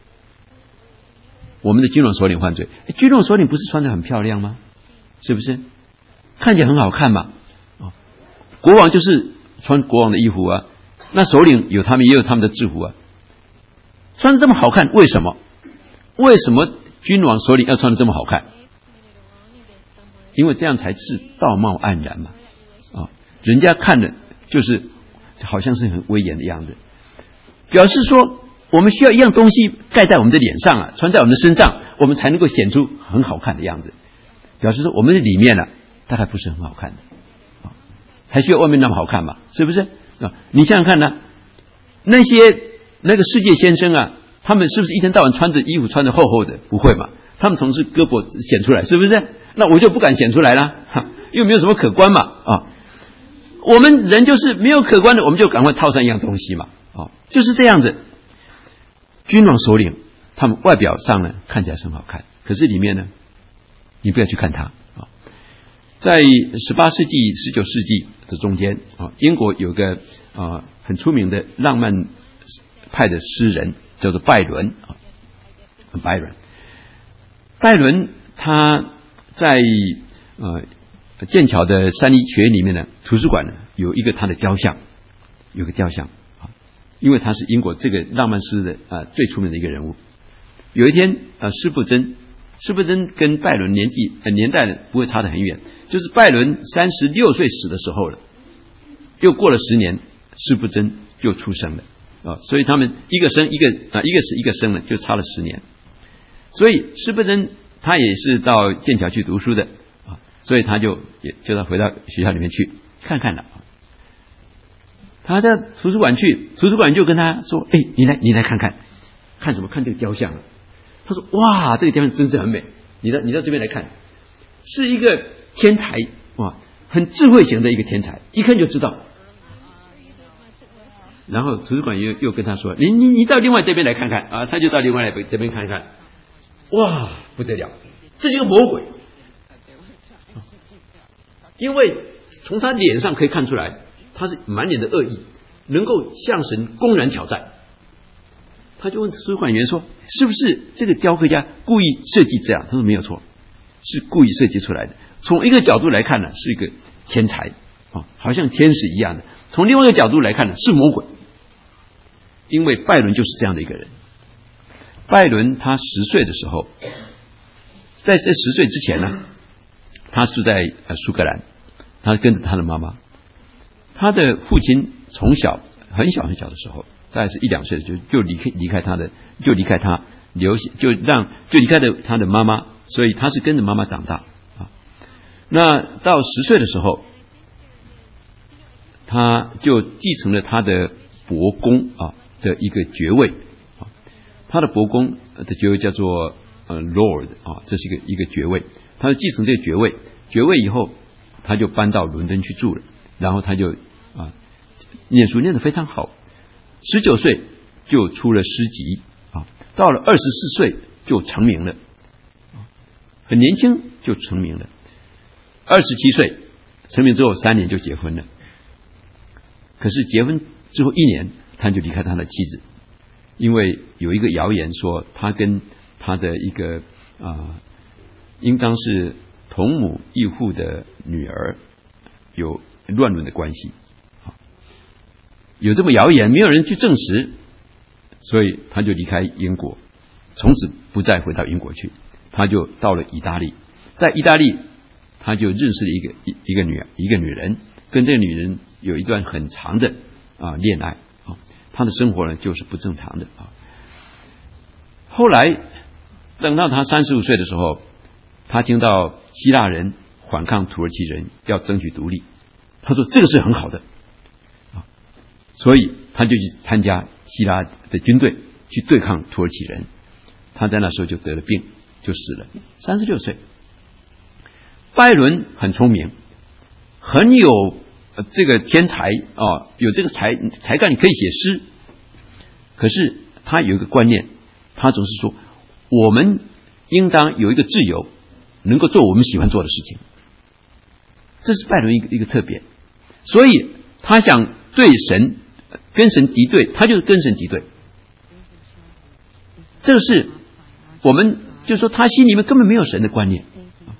君王首领不是穿得很漂亮吗？是不是看起来很好看嘛国王就是穿国王的衣服那首领也有他们的制服穿得这么好看，为什么君王首领要穿得这么好看？因为这样才是道貌岸然嘛人家看了就是好像是很威严的样子，表示说我们需要一样东西盖在我们的脸上穿在我们的身上，我们才能够显出很好看的样子，表示说我们的里面大概不是很好看的才需要外面那么好看嘛，是不是你想想看那个世界先生他们是不是一天到晚穿着衣服穿着厚厚的？不会嘛， 他们从是胳膊显出来，是不是？那我就不敢显出来了，因为没有什么可观嘛啊。我们人就是没有可观的，我们就赶快套上一样东西嘛啊，就是这样子。君王首领他们外表上呢看起来是很好看，可是里面呢，你不要去看它啊。在18世纪、19世纪的中间啊，英国有个很出名的浪漫派的诗人叫做拜伦啊。拜伦他在剑桥的三一学院里面呢，图书馆呢有一个他的雕像，有个雕像啊，因为他是英国这个浪漫诗的最出名的一个人物。有一天施布珍跟拜伦年代呢不会差得很远，就是拜伦36岁死的时候了，又过了10年，施布珍就出生了啊，所以他们一个死一个生了，就差了10年。所以施布珍他也是到剑桥去读书的啊，所以他就他回到学校里面去看看了。他到图书馆去，图书馆就跟他说：“哎，你来看看，看什么？看这个雕像啊。”他说：“哇，这个雕像真是很美，你到这边来看，是一个天才哇，很智慧型的一个天才，一看就知道。”然后图书馆又跟他说：“你到另外这边来看看啊。”他就到另外这边看看，哇，不得了，这是一个魔鬼，因为从他脸上可以看出来，他是满脸的恶意，能够向神公然挑战。他就问图书馆员说：“是不是这个雕刻家故意设计这样？”他说：“没有错，是故意设计出来的。从一个角度来看呢，是一个天才啊，好像天使一样的；从另外一个角度来看呢，是魔鬼。因为拜伦就是这样的一个人。拜伦他10岁的时候，在这10岁之前呢，他是在苏格兰，他跟着他的妈妈。他的父亲从小很小的时候，大概是1-2岁就离开他的，就离开他了他的妈妈，所以他是跟着妈妈长大啊。那到10岁的时候，他就继承了他的伯公的一个爵位啊。他的伯公的爵位叫做Lord 啊，这是一个爵位。他就继承这个爵位以后，他就搬到伦敦去住了，然后他就念书念得非常好。19岁就出了诗集啊，到了24岁就成名了，很年轻就成名了。27岁成名之后3年就结婚了，可是结婚之后1年他就离开他的妻子，因为有一个谣言说他跟他的一个应当是同母异父的女儿有乱伦的关系。有这么谣言，没有人去证实，所以他就离开英国，从此不再回到英国去，他就到了意大利。在意大利他就认识了一个女人，跟这个女人有一段很长的恋爱啊。他的生活呢就是不正常的啊。后来等到他35岁的时候，他听到希腊人反抗土耳其人，要争取独立，他说这个是很好的啊，所以他就去参加希腊的军队去对抗土耳其人。他在那时候就得了病，就死了，36岁。拜伦很聪明，很有这个天才有这个才干，可以写诗。可是他有一个观念，他总是说我们应当有一个自由，能够做我们喜欢做的事情。这是拜伦一个特别，所以他想跟神敌对，他就是跟神敌对。这个是我们就是说他心里面根本没有神的观念，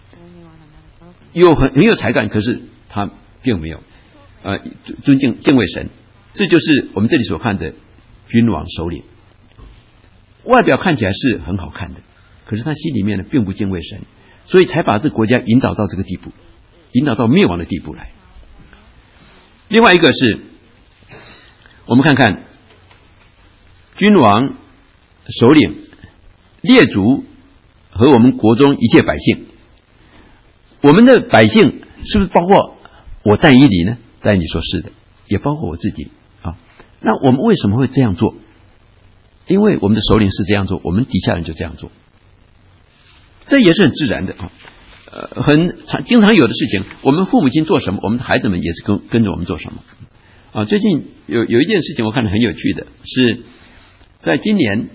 很有才干，可是他并没有敬畏神。这就是我们这里所看的君王首领，外表看起来是很好看的，可是他心里面呢并不敬畏神，所以才把这个国家引导到这个地步，引导到灭亡的地步来。另外一个是我们看看君王首领列祖和我们国中一切百姓。我们的百姓是不是包括我但以理呢？但以理说是的，也包括我自己啊。那我们为什么会这样做？因为我们的首领是这样做，我们底下人就这样做。 这也是很自然的啊。经常有的事情，我们父母亲做什么，我们的孩子们也是跟着我们做什么啊。最近有一件事情我看得很有趣的是，在今年，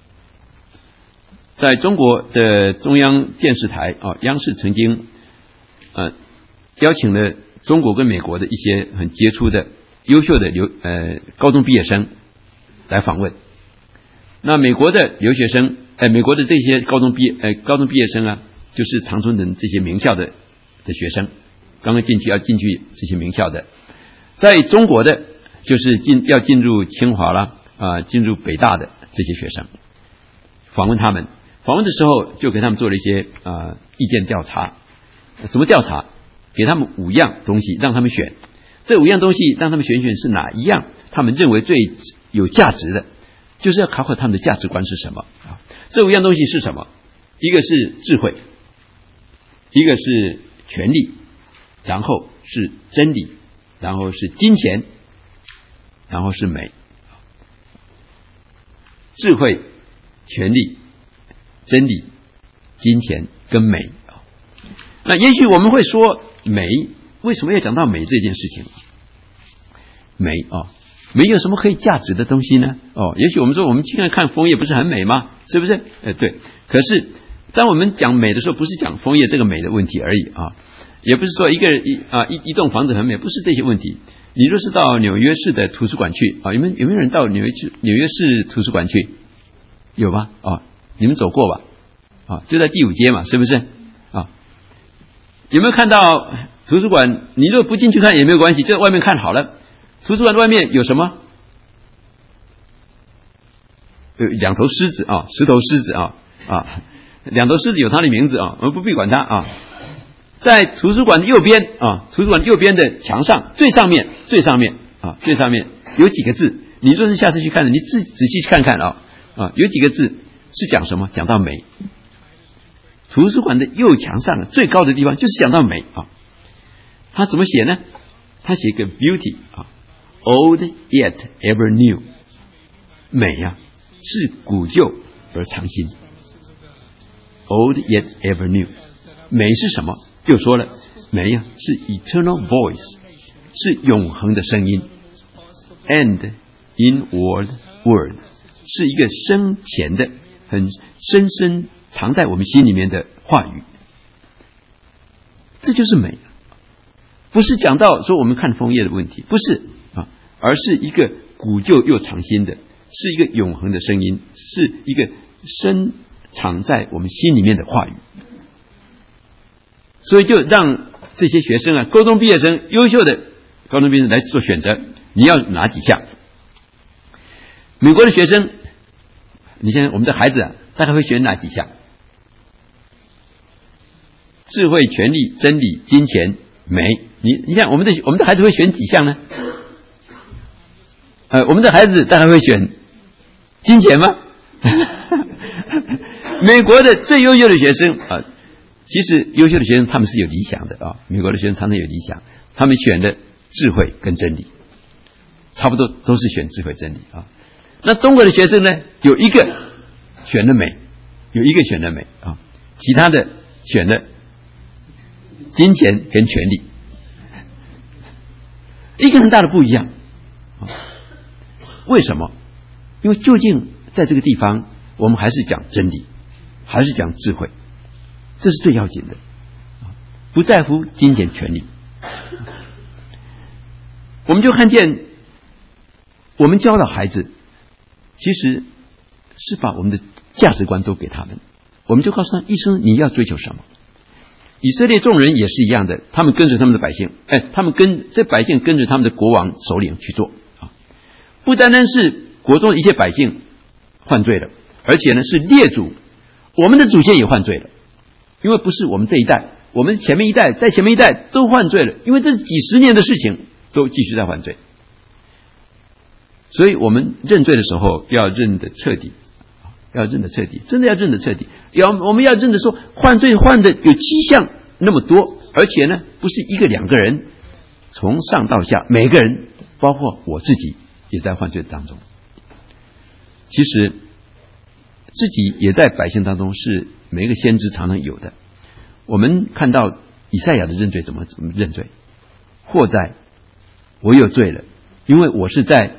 在中国的中央电视台啊，央视曾经邀请了中国跟美国的一些很杰出的、优秀的高中毕业生来访问。那美国的留学生，美国的这些高中毕业生啊，就是常春藤这些名校的学生，刚刚要进去这些名校的，在中国的就是要进入清华啦进入北大的这些学生，访问他们的时候，就给他们做了一些意见调查。怎么调查？给他们5样东西让他们选，这5样东西让他们选是哪一样他们认为最有价值的，就是要考考他们的价值观是什么这5样东西是什么？一个是智慧，一个是权力，然后是真理，然后是金钱，然后是美。智慧、权力、真理、金钱跟美。那也许我们会说，美为什么要讲到美这件事情？美美有什么可以价值的东西呢？也许我们说我们去看枫叶不是很美吗？是不是？对。可是当我们讲美的时候，不是讲枫叶这个美的问题而已也不是说一栋房子很美，不是这些问题。你若是到纽约市的图书馆去有没有人到纽约市图书馆去？有吧？你们走过吧？就在第5街嘛，是不是？有没有看到图书馆？你若不进去看也没有关系，就在外面看好了。图书馆外面有什么？2头狮子10头狮子2头狮子有它的名字我们不必管它在图书馆的右边图书馆右边的墙上最上面有几个字。你若是下次去看，你仔细看看有几个字是讲什么？讲到美。图书馆的右墙上最高的地方就是讲到美他怎么写呢？他写一个 beauty old yet ever new， 美是古旧而常新。 old yet ever new， 美是什么？又说了，美是 eternal voice， 是永恒的声音， and inward word， 是一个深浅的很深深藏在我们心里面的话语。这就是美，不是讲到说我们看枫叶的问题，不是而是一个古旧又常新的，是一个永恒的声音，是一个深藏在我们心里面的话语。所以就让这些学生高中毕业生，优秀的高中毕业生来做选择，你要哪几项？美国的学生，你现在我们的孩子大概会选哪几项？智慧、权力、真理、金钱、美。你像我们的孩子会选几项呢？我们的孩子大概会选金钱吗？美国的最优秀的学生其实优秀的学生他们是有理想的美国的学生常常有理想，他们选的智慧跟真理，差不多都是选智慧真理那中国的学生呢，有一个选了美，有一个选了美其他的选了金钱跟权力，一个很大的不一样为什么？因为究竟在这个地方，我们还是讲真理，还是讲智慧，这是最要紧的，不在乎金钱权力。我们就看见，我们教导孩子，其实是把我们的价值观都给他们，我们就告诉他们一生你要追求什么。以色列众人也是一样的，他们跟着他们的百姓，这百姓跟着他们的国王首领去做不单单是国中的一些百姓犯罪了，而且呢是列祖，我们的祖先也犯罪了，因为不是我们这一代，我们前面一代在前面一代都犯罪了，因为这是几十年的事情都继续在犯罪。所以我们认罪的时候要认得彻底，真的要认得彻底。我们要认得说，犯罪犯的有7项那么多，而且呢不是1个2个人，从上到下每个人，包括我自己也在犯罪当中。其实自己也在百姓当中是每一个先知常常有的。我们看到以赛亚的认罪怎么认罪？或在我有罪了，因为我是在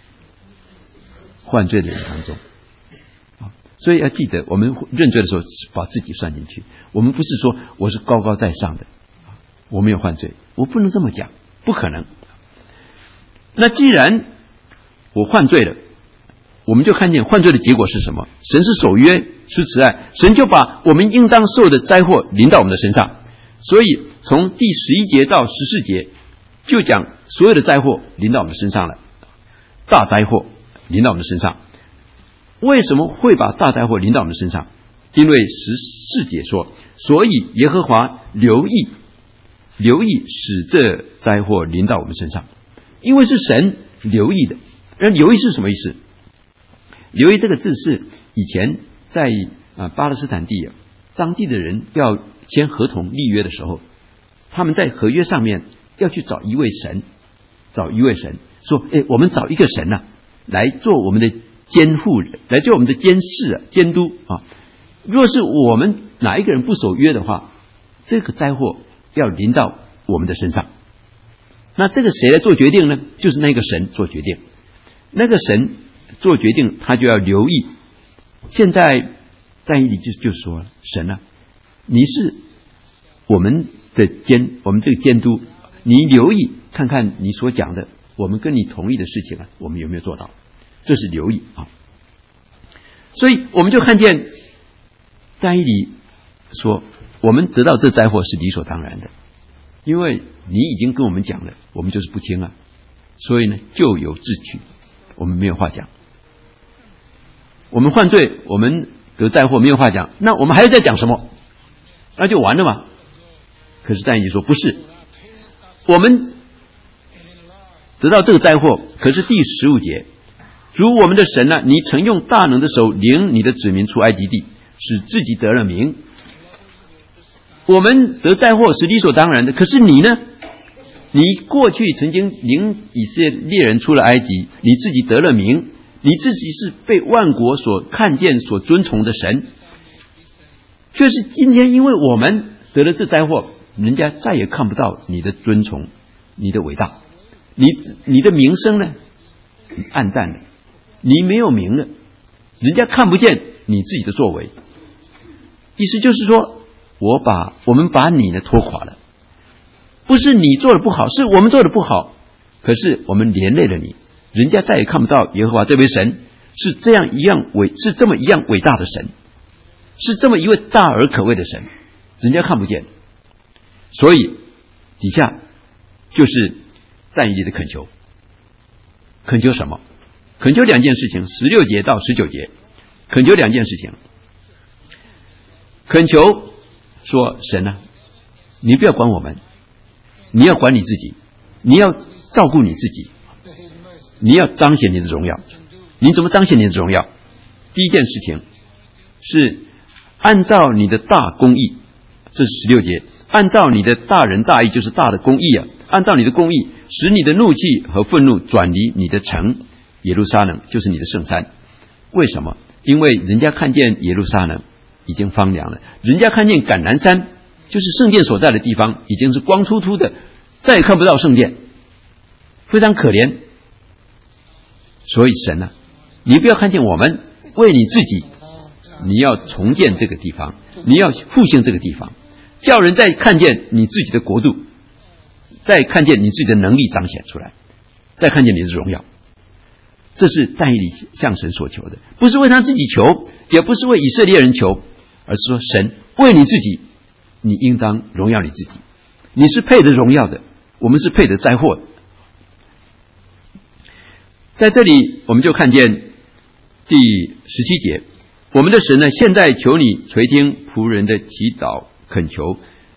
犯罪的人当中。所以要记得，我们认罪的时候把自己算进去。我们不是说我是高高在上的，我没有犯罪，我不能这么讲，不可能。那既然我犯罪了，我们就看见犯罪的结果是什么？神是守约，是慈爱，神就把我们应当受的灾祸临到我们的身上。所以从第11节到14节就讲所有的灾祸临到我们身上了，大灾祸临到我们的身上。为什么会把大灾祸临到我们的身上？因为14节说，所以耶和华留意使这灾祸临到我们身上，因为是神留意的。而留意是什么意思？留意这个字是以前在巴勒斯坦地当地的人要签合同立约的时候，他们在合约上面要去找一位神，说我们找一个神来做我们的监护人，来做我们的监视监督啊。若是我们哪一个人不守约的话，这个灾祸要临到我们的身上。那这个谁来做决定呢？就是那个神做决定。那个神做决定，他就要留意。现在但以理就说了，神你是我们这个监督，你留意看看你所讲的，我们跟你同意的事情我们有没有做到？这是留意啊。所以我们就看见但以理说，我们得到这灾祸是理所当然的，因为你已经跟我们讲了，我们就是不听所以呢咎由自取，我们没有话讲。我们犯罪，我们得灾祸没有话讲，那我们还要再讲什么？那就完了嘛。可是但以理说不是，我们得到这个灾祸，可是第15节，主我们的神你曾用大能的手领你的子民出埃及地，使自己得了名。我们得灾祸是理所当然的，可是你呢？你过去曾经领以色列人出了埃及，你自己得了名，你自己是被万国所看见所尊崇的神，却是今天因为我们得了这灾祸，人家再也看不到你的尊崇，你的伟大，你的名声呢暗淡了，你没有名了，人家看不见你自己的作为。意思就是说，我们把你呢拖垮了，不是你做的不好，是我们做的不好，可是我们连累了你，人家再也看不到耶和华这位神是这么一样伟大的神，是这么一位大而可畏的神，人家看不见。所以底下就是但以理的恳求。恳求什么？恳求两件事情，16节到19节，恳求两件事情。恳求说，神你不要管我们，你要管你自己，你要照顾你自己，你要彰显你的荣耀。你怎么彰显你的荣耀？第一件事情是按照你的大公义，这是16节，按照你的大仁大义，就是大的公义按照你的公义，使你的怒气和愤怒转离你的城耶路撒冷，就是你的圣山。为什么？因为人家看见耶路撒冷已经荒凉了，人家看见橄榄山，就是圣殿所在的地方，已经是光秃秃的，再也看不到圣殿，非常可怜。所以神你不要看见我们，为你自己，你要重建这个地方，你要复兴这个地方，叫人再看见你自己的国度，再看见你自己的能力彰显出来，再看见你的荣耀。这是但以理向神所求的，不是为他自己求，也不是为以色列人求，而是说神为你自己，你应当荣耀你自己，你是配得荣耀的，我们是配得灾祸的。在这里我们就看见第17节，我们的神现在求你垂听仆人的祈祷恳求，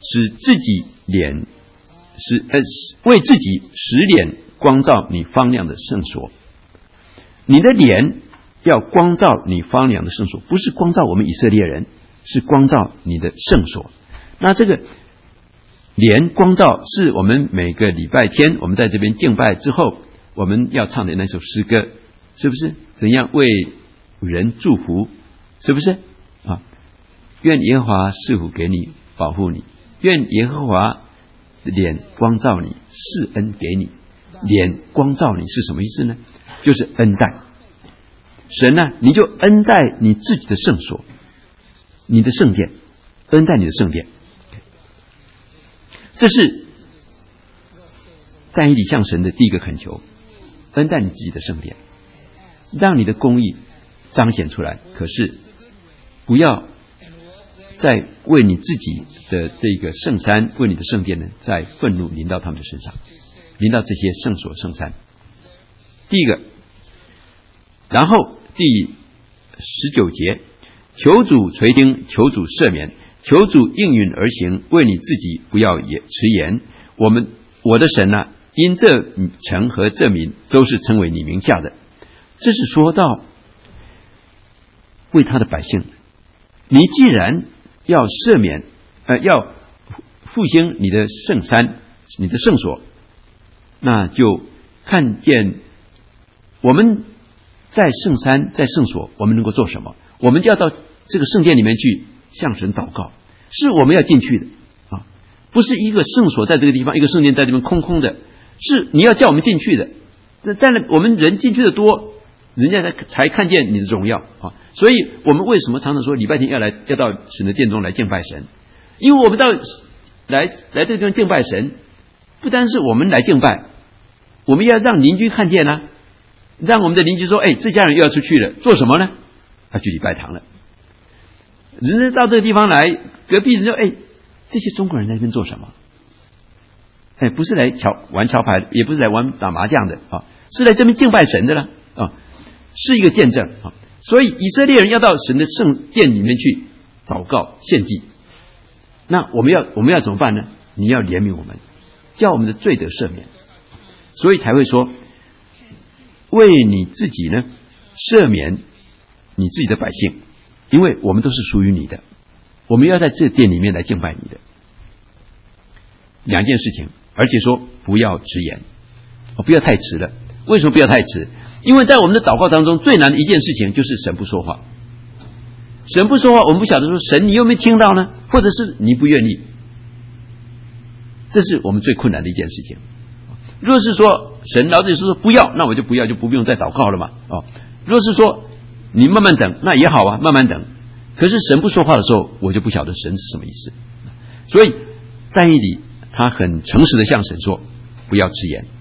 为自己使脸光照你芳亮的圣所。你的脸要光照你芳亮的圣所，不是光照我们以色列人，是光照你的圣所。那这个脸光照是我们每个礼拜天我们在这边敬拜之后我们要唱的那首诗歌，是不是？怎样为人祝福是不是啊？愿耶和华赐福给你，保护你；愿耶和华脸光照你，施恩给你。脸光照你是什么意思呢？就是恩待神呢，你就恩待你自己的圣所，你的圣殿，恩待你的圣殿。这是但以理向神的第一个恳求，恩待你自己的圣殿，让你的公义彰显出来。可是不要再为你自己的这个圣山，为你的圣殿呢，在愤怒临到他们的身上，临到这些圣所圣山。第一个，然后第19节，求主垂听，求主赦免，求主应允而行，为你自己不要迟延。我的神啊，因这城和这民都是称为你名下的。这是说到为他的百姓，你既然要赦免，要复兴你的圣山，你的圣所，那就看见我们在圣山，在圣所，我们能够做什么？我们就要到这个圣殿里面去向神祷告，是我们要进去的啊，不是一个圣所在这个地方，一个圣殿在这边空空的，是你要叫我们进去的。在我们人进去的多，人家才看见你的荣耀啊。所以我们为什么常常说礼拜天要到神的殿中来敬拜神？因为我们来这个地方敬拜神，不单是我们来敬拜，我们要让邻居看见啊，让我们的邻居说：“哎，这家人又要出去了，做什么呢？要去礼拜堂了。”人家到这个地方来，隔壁人说：“哎，这些中国人在这边做什么？”哎，不是来玩桥牌，也不是来打麻将的啊，是来这边敬拜神的了啊，是一个见证啊。所以以色列人要到神的圣殿里面去祷告献祭，那我们要怎么办呢？你要怜悯我们，叫我们的罪得赦免，所以才会说为你自己呢赦免你自己的百姓，因为我们都是属于你的，我们要在这殿里面来敬拜你的。两件事情，而且说不要迟延，不要太迟了。为什么不要太迟？因为在我们的祷告当中最难的一件事情就是神不说话。神不说话，我们不晓得说神你有没有听到呢？或者是你不愿意，这是我们最困难的一件事情。若是说神老子说不要，那我就不要，就不用再祷告了嘛。若是说你慢慢等，那也好啊，慢慢等。可是神不说话的时候，我就不晓得神是什么意思。所以但以理他很诚实的向神说，不要迟延。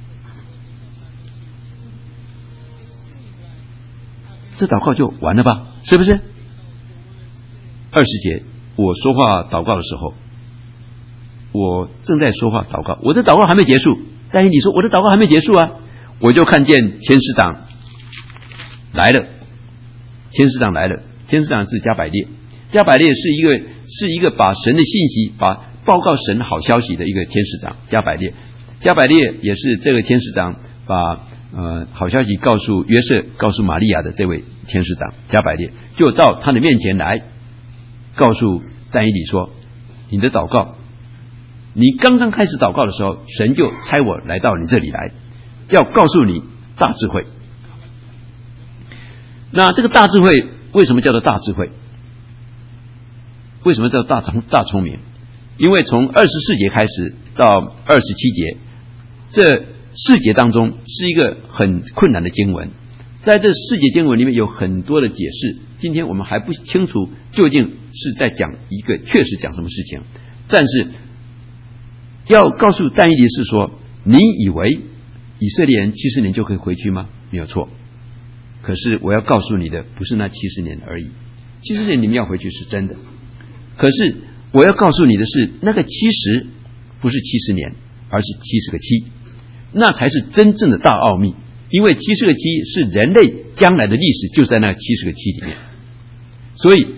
这祷告就完了吧，是不是？20节，我说话祷告的时候，我正在说话祷告，我的祷告还没结束。但是你说我的祷告还没结束啊，我就看见千使长来了。千使长来了，千使长是加百列，加百列是一个把神的信息，把报告神好消息的一个天使长。加百列也是这个天使长把好消息告诉约瑟，告诉玛利亚的这位天使长。加百列就到他的面前来，告诉但以理说，你的祷告，你刚刚开始祷告的时候，神就差我来到你这里来，要告诉你大智慧。那这个大智慧为什么叫做大智慧？为什么叫大聪明？因为从24节开始到27节，这4节当中是一个很困难的经文，在这4节经文里面有很多的解释，今天我们还不清楚究竟是在讲一个确实讲什么事情，但是要告诉但以理是说，你以为以色列人70年就可以回去吗？没有错，可是我要告诉你的不是那70年而已，70年你们要回去是真的，可是我要告诉你的是，那个70不是70年，而是70个7，那才是真正的大奥秘。因为70个7是人类将来的历史，就在那70个7里面。所以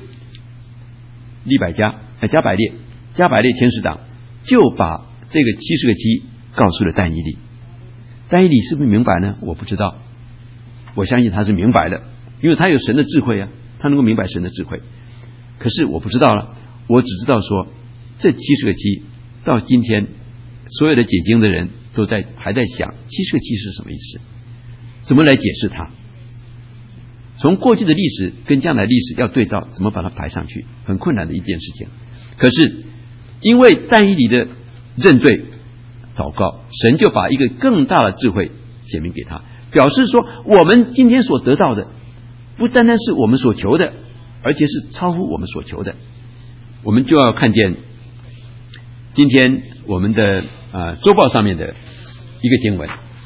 加百列天使长就把这个70个7告诉了但以理。但以理是不是明白呢？我不知道，我相信他是明白的，因为他有神的智慧啊，他能够明白神的智慧。可是我不知道了，我只知道说这70个7到今天所有的解经的人都还在想70个7是什么意思，怎么来解释它。 从过去的历史跟将来历史要对照，怎么把它排上去，很困难的一件事情。可是因为但以理的认罪祷告，神就把一个更大的智慧显明给他，表示说我们今天所得到的不单单是我们所求的，而且是超乎我们所求的。我们就要看见今天我们的周报上面的一个经文，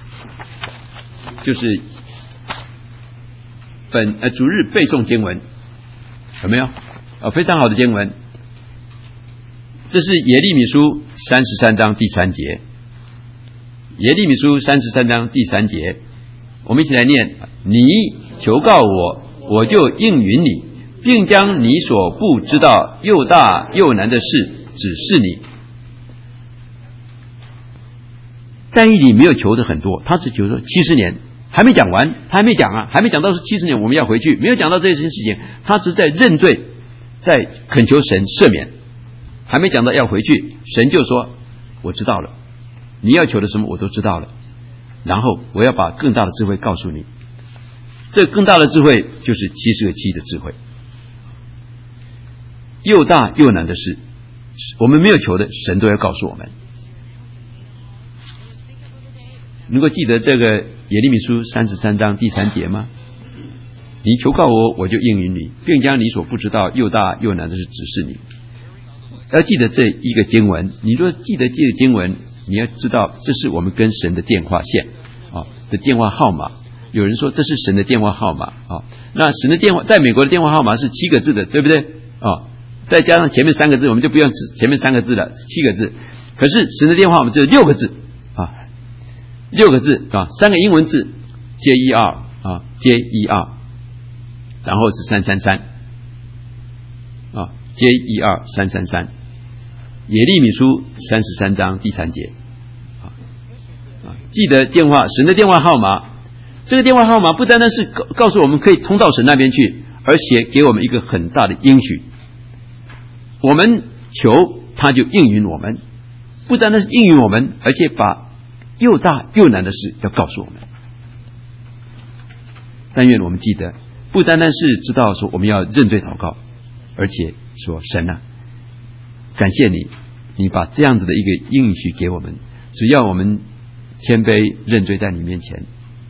就是主日背诵经文，有没有？非常好的经文。这是耶利米书33章第3节。耶利米书33章第3节，我们一起来念：你求告我，我就应允你，并将你所不知道又大又难的事指示你。但以理没有求的很多，他只求说70年还没讲完，他还没讲啊，还没讲到是70年我们要回去，没有讲到这件事情，他只是在认罪，在恳求神赦免，还没讲到要回去，神就说我知道了，你要求的什么我都知道了，然后我要把更大的智慧告诉你。这更大的智慧就是70个7的智慧，又大又难的事，我们没有求的，神都要告诉我们。能够记得这个耶利米书33章第3节吗？你求告我，我就应允你，并将你所不知道又大又难的事指示你。要记得这一个经文，你若记得这个经文，你要知道这是我们跟神的电话线的电话号码。有人说这是神的电话号码那神的电话在美国的电话号码是7个字的，对不对再加上前面3个字，我们就不用前面3个字了，7个字。可是神的电话号码只有6个字6个字3个英文字 JER JER， 然后是333JER 333，耶利米书33章第3节记得电话，神的电话号码。这个电话号码不单单是告诉我们可以通到神那边去，而且给我们一个很大的应许，我们求他就应允我们，不单单是应允我们，而且把又大又难的事要告诉我们。但愿我们记得，不单单是知道说我们要认罪祷告，而且说神啊，感谢你，你把这样子的一个应许给我们，只要我们谦卑认罪在你面前，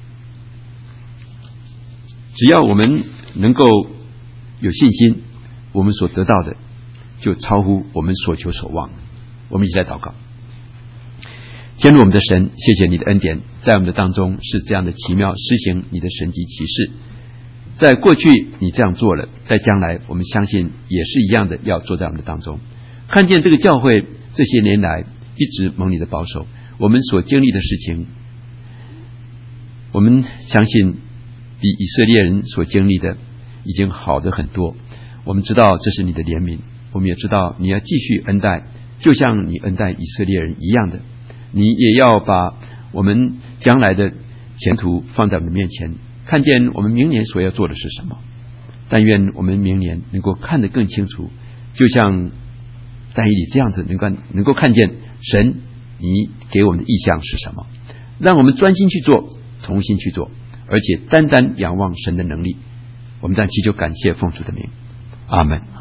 只要我们能够有信心，我们所得到的就超乎我们所求所望。我们一起来祷告。天父我们的神，谢谢你的恩典在我们的当中是这样的奇妙，施行你的神迹奇事。在过去你这样做了，在将来我们相信也是一样的要做在我们的当中。看见这个教会这些年来一直蒙你的保守，我们所经历的事情，我们相信比以色列人所经历的已经好的很多。我们知道这是你的怜悯，我们也知道你要继续恩待，就像你恩待以色列人一样的，你也要把我们将来的前途放在我们面前，看见我们明年所要做的是什么。但愿我们明年能够看得更清楚，就像但以理这样子能够看见神你给我们的意向是什么，让我们专心去做，重新去做，而且单单仰望神的能力。我们在祈求感谢奉主的名，阿们。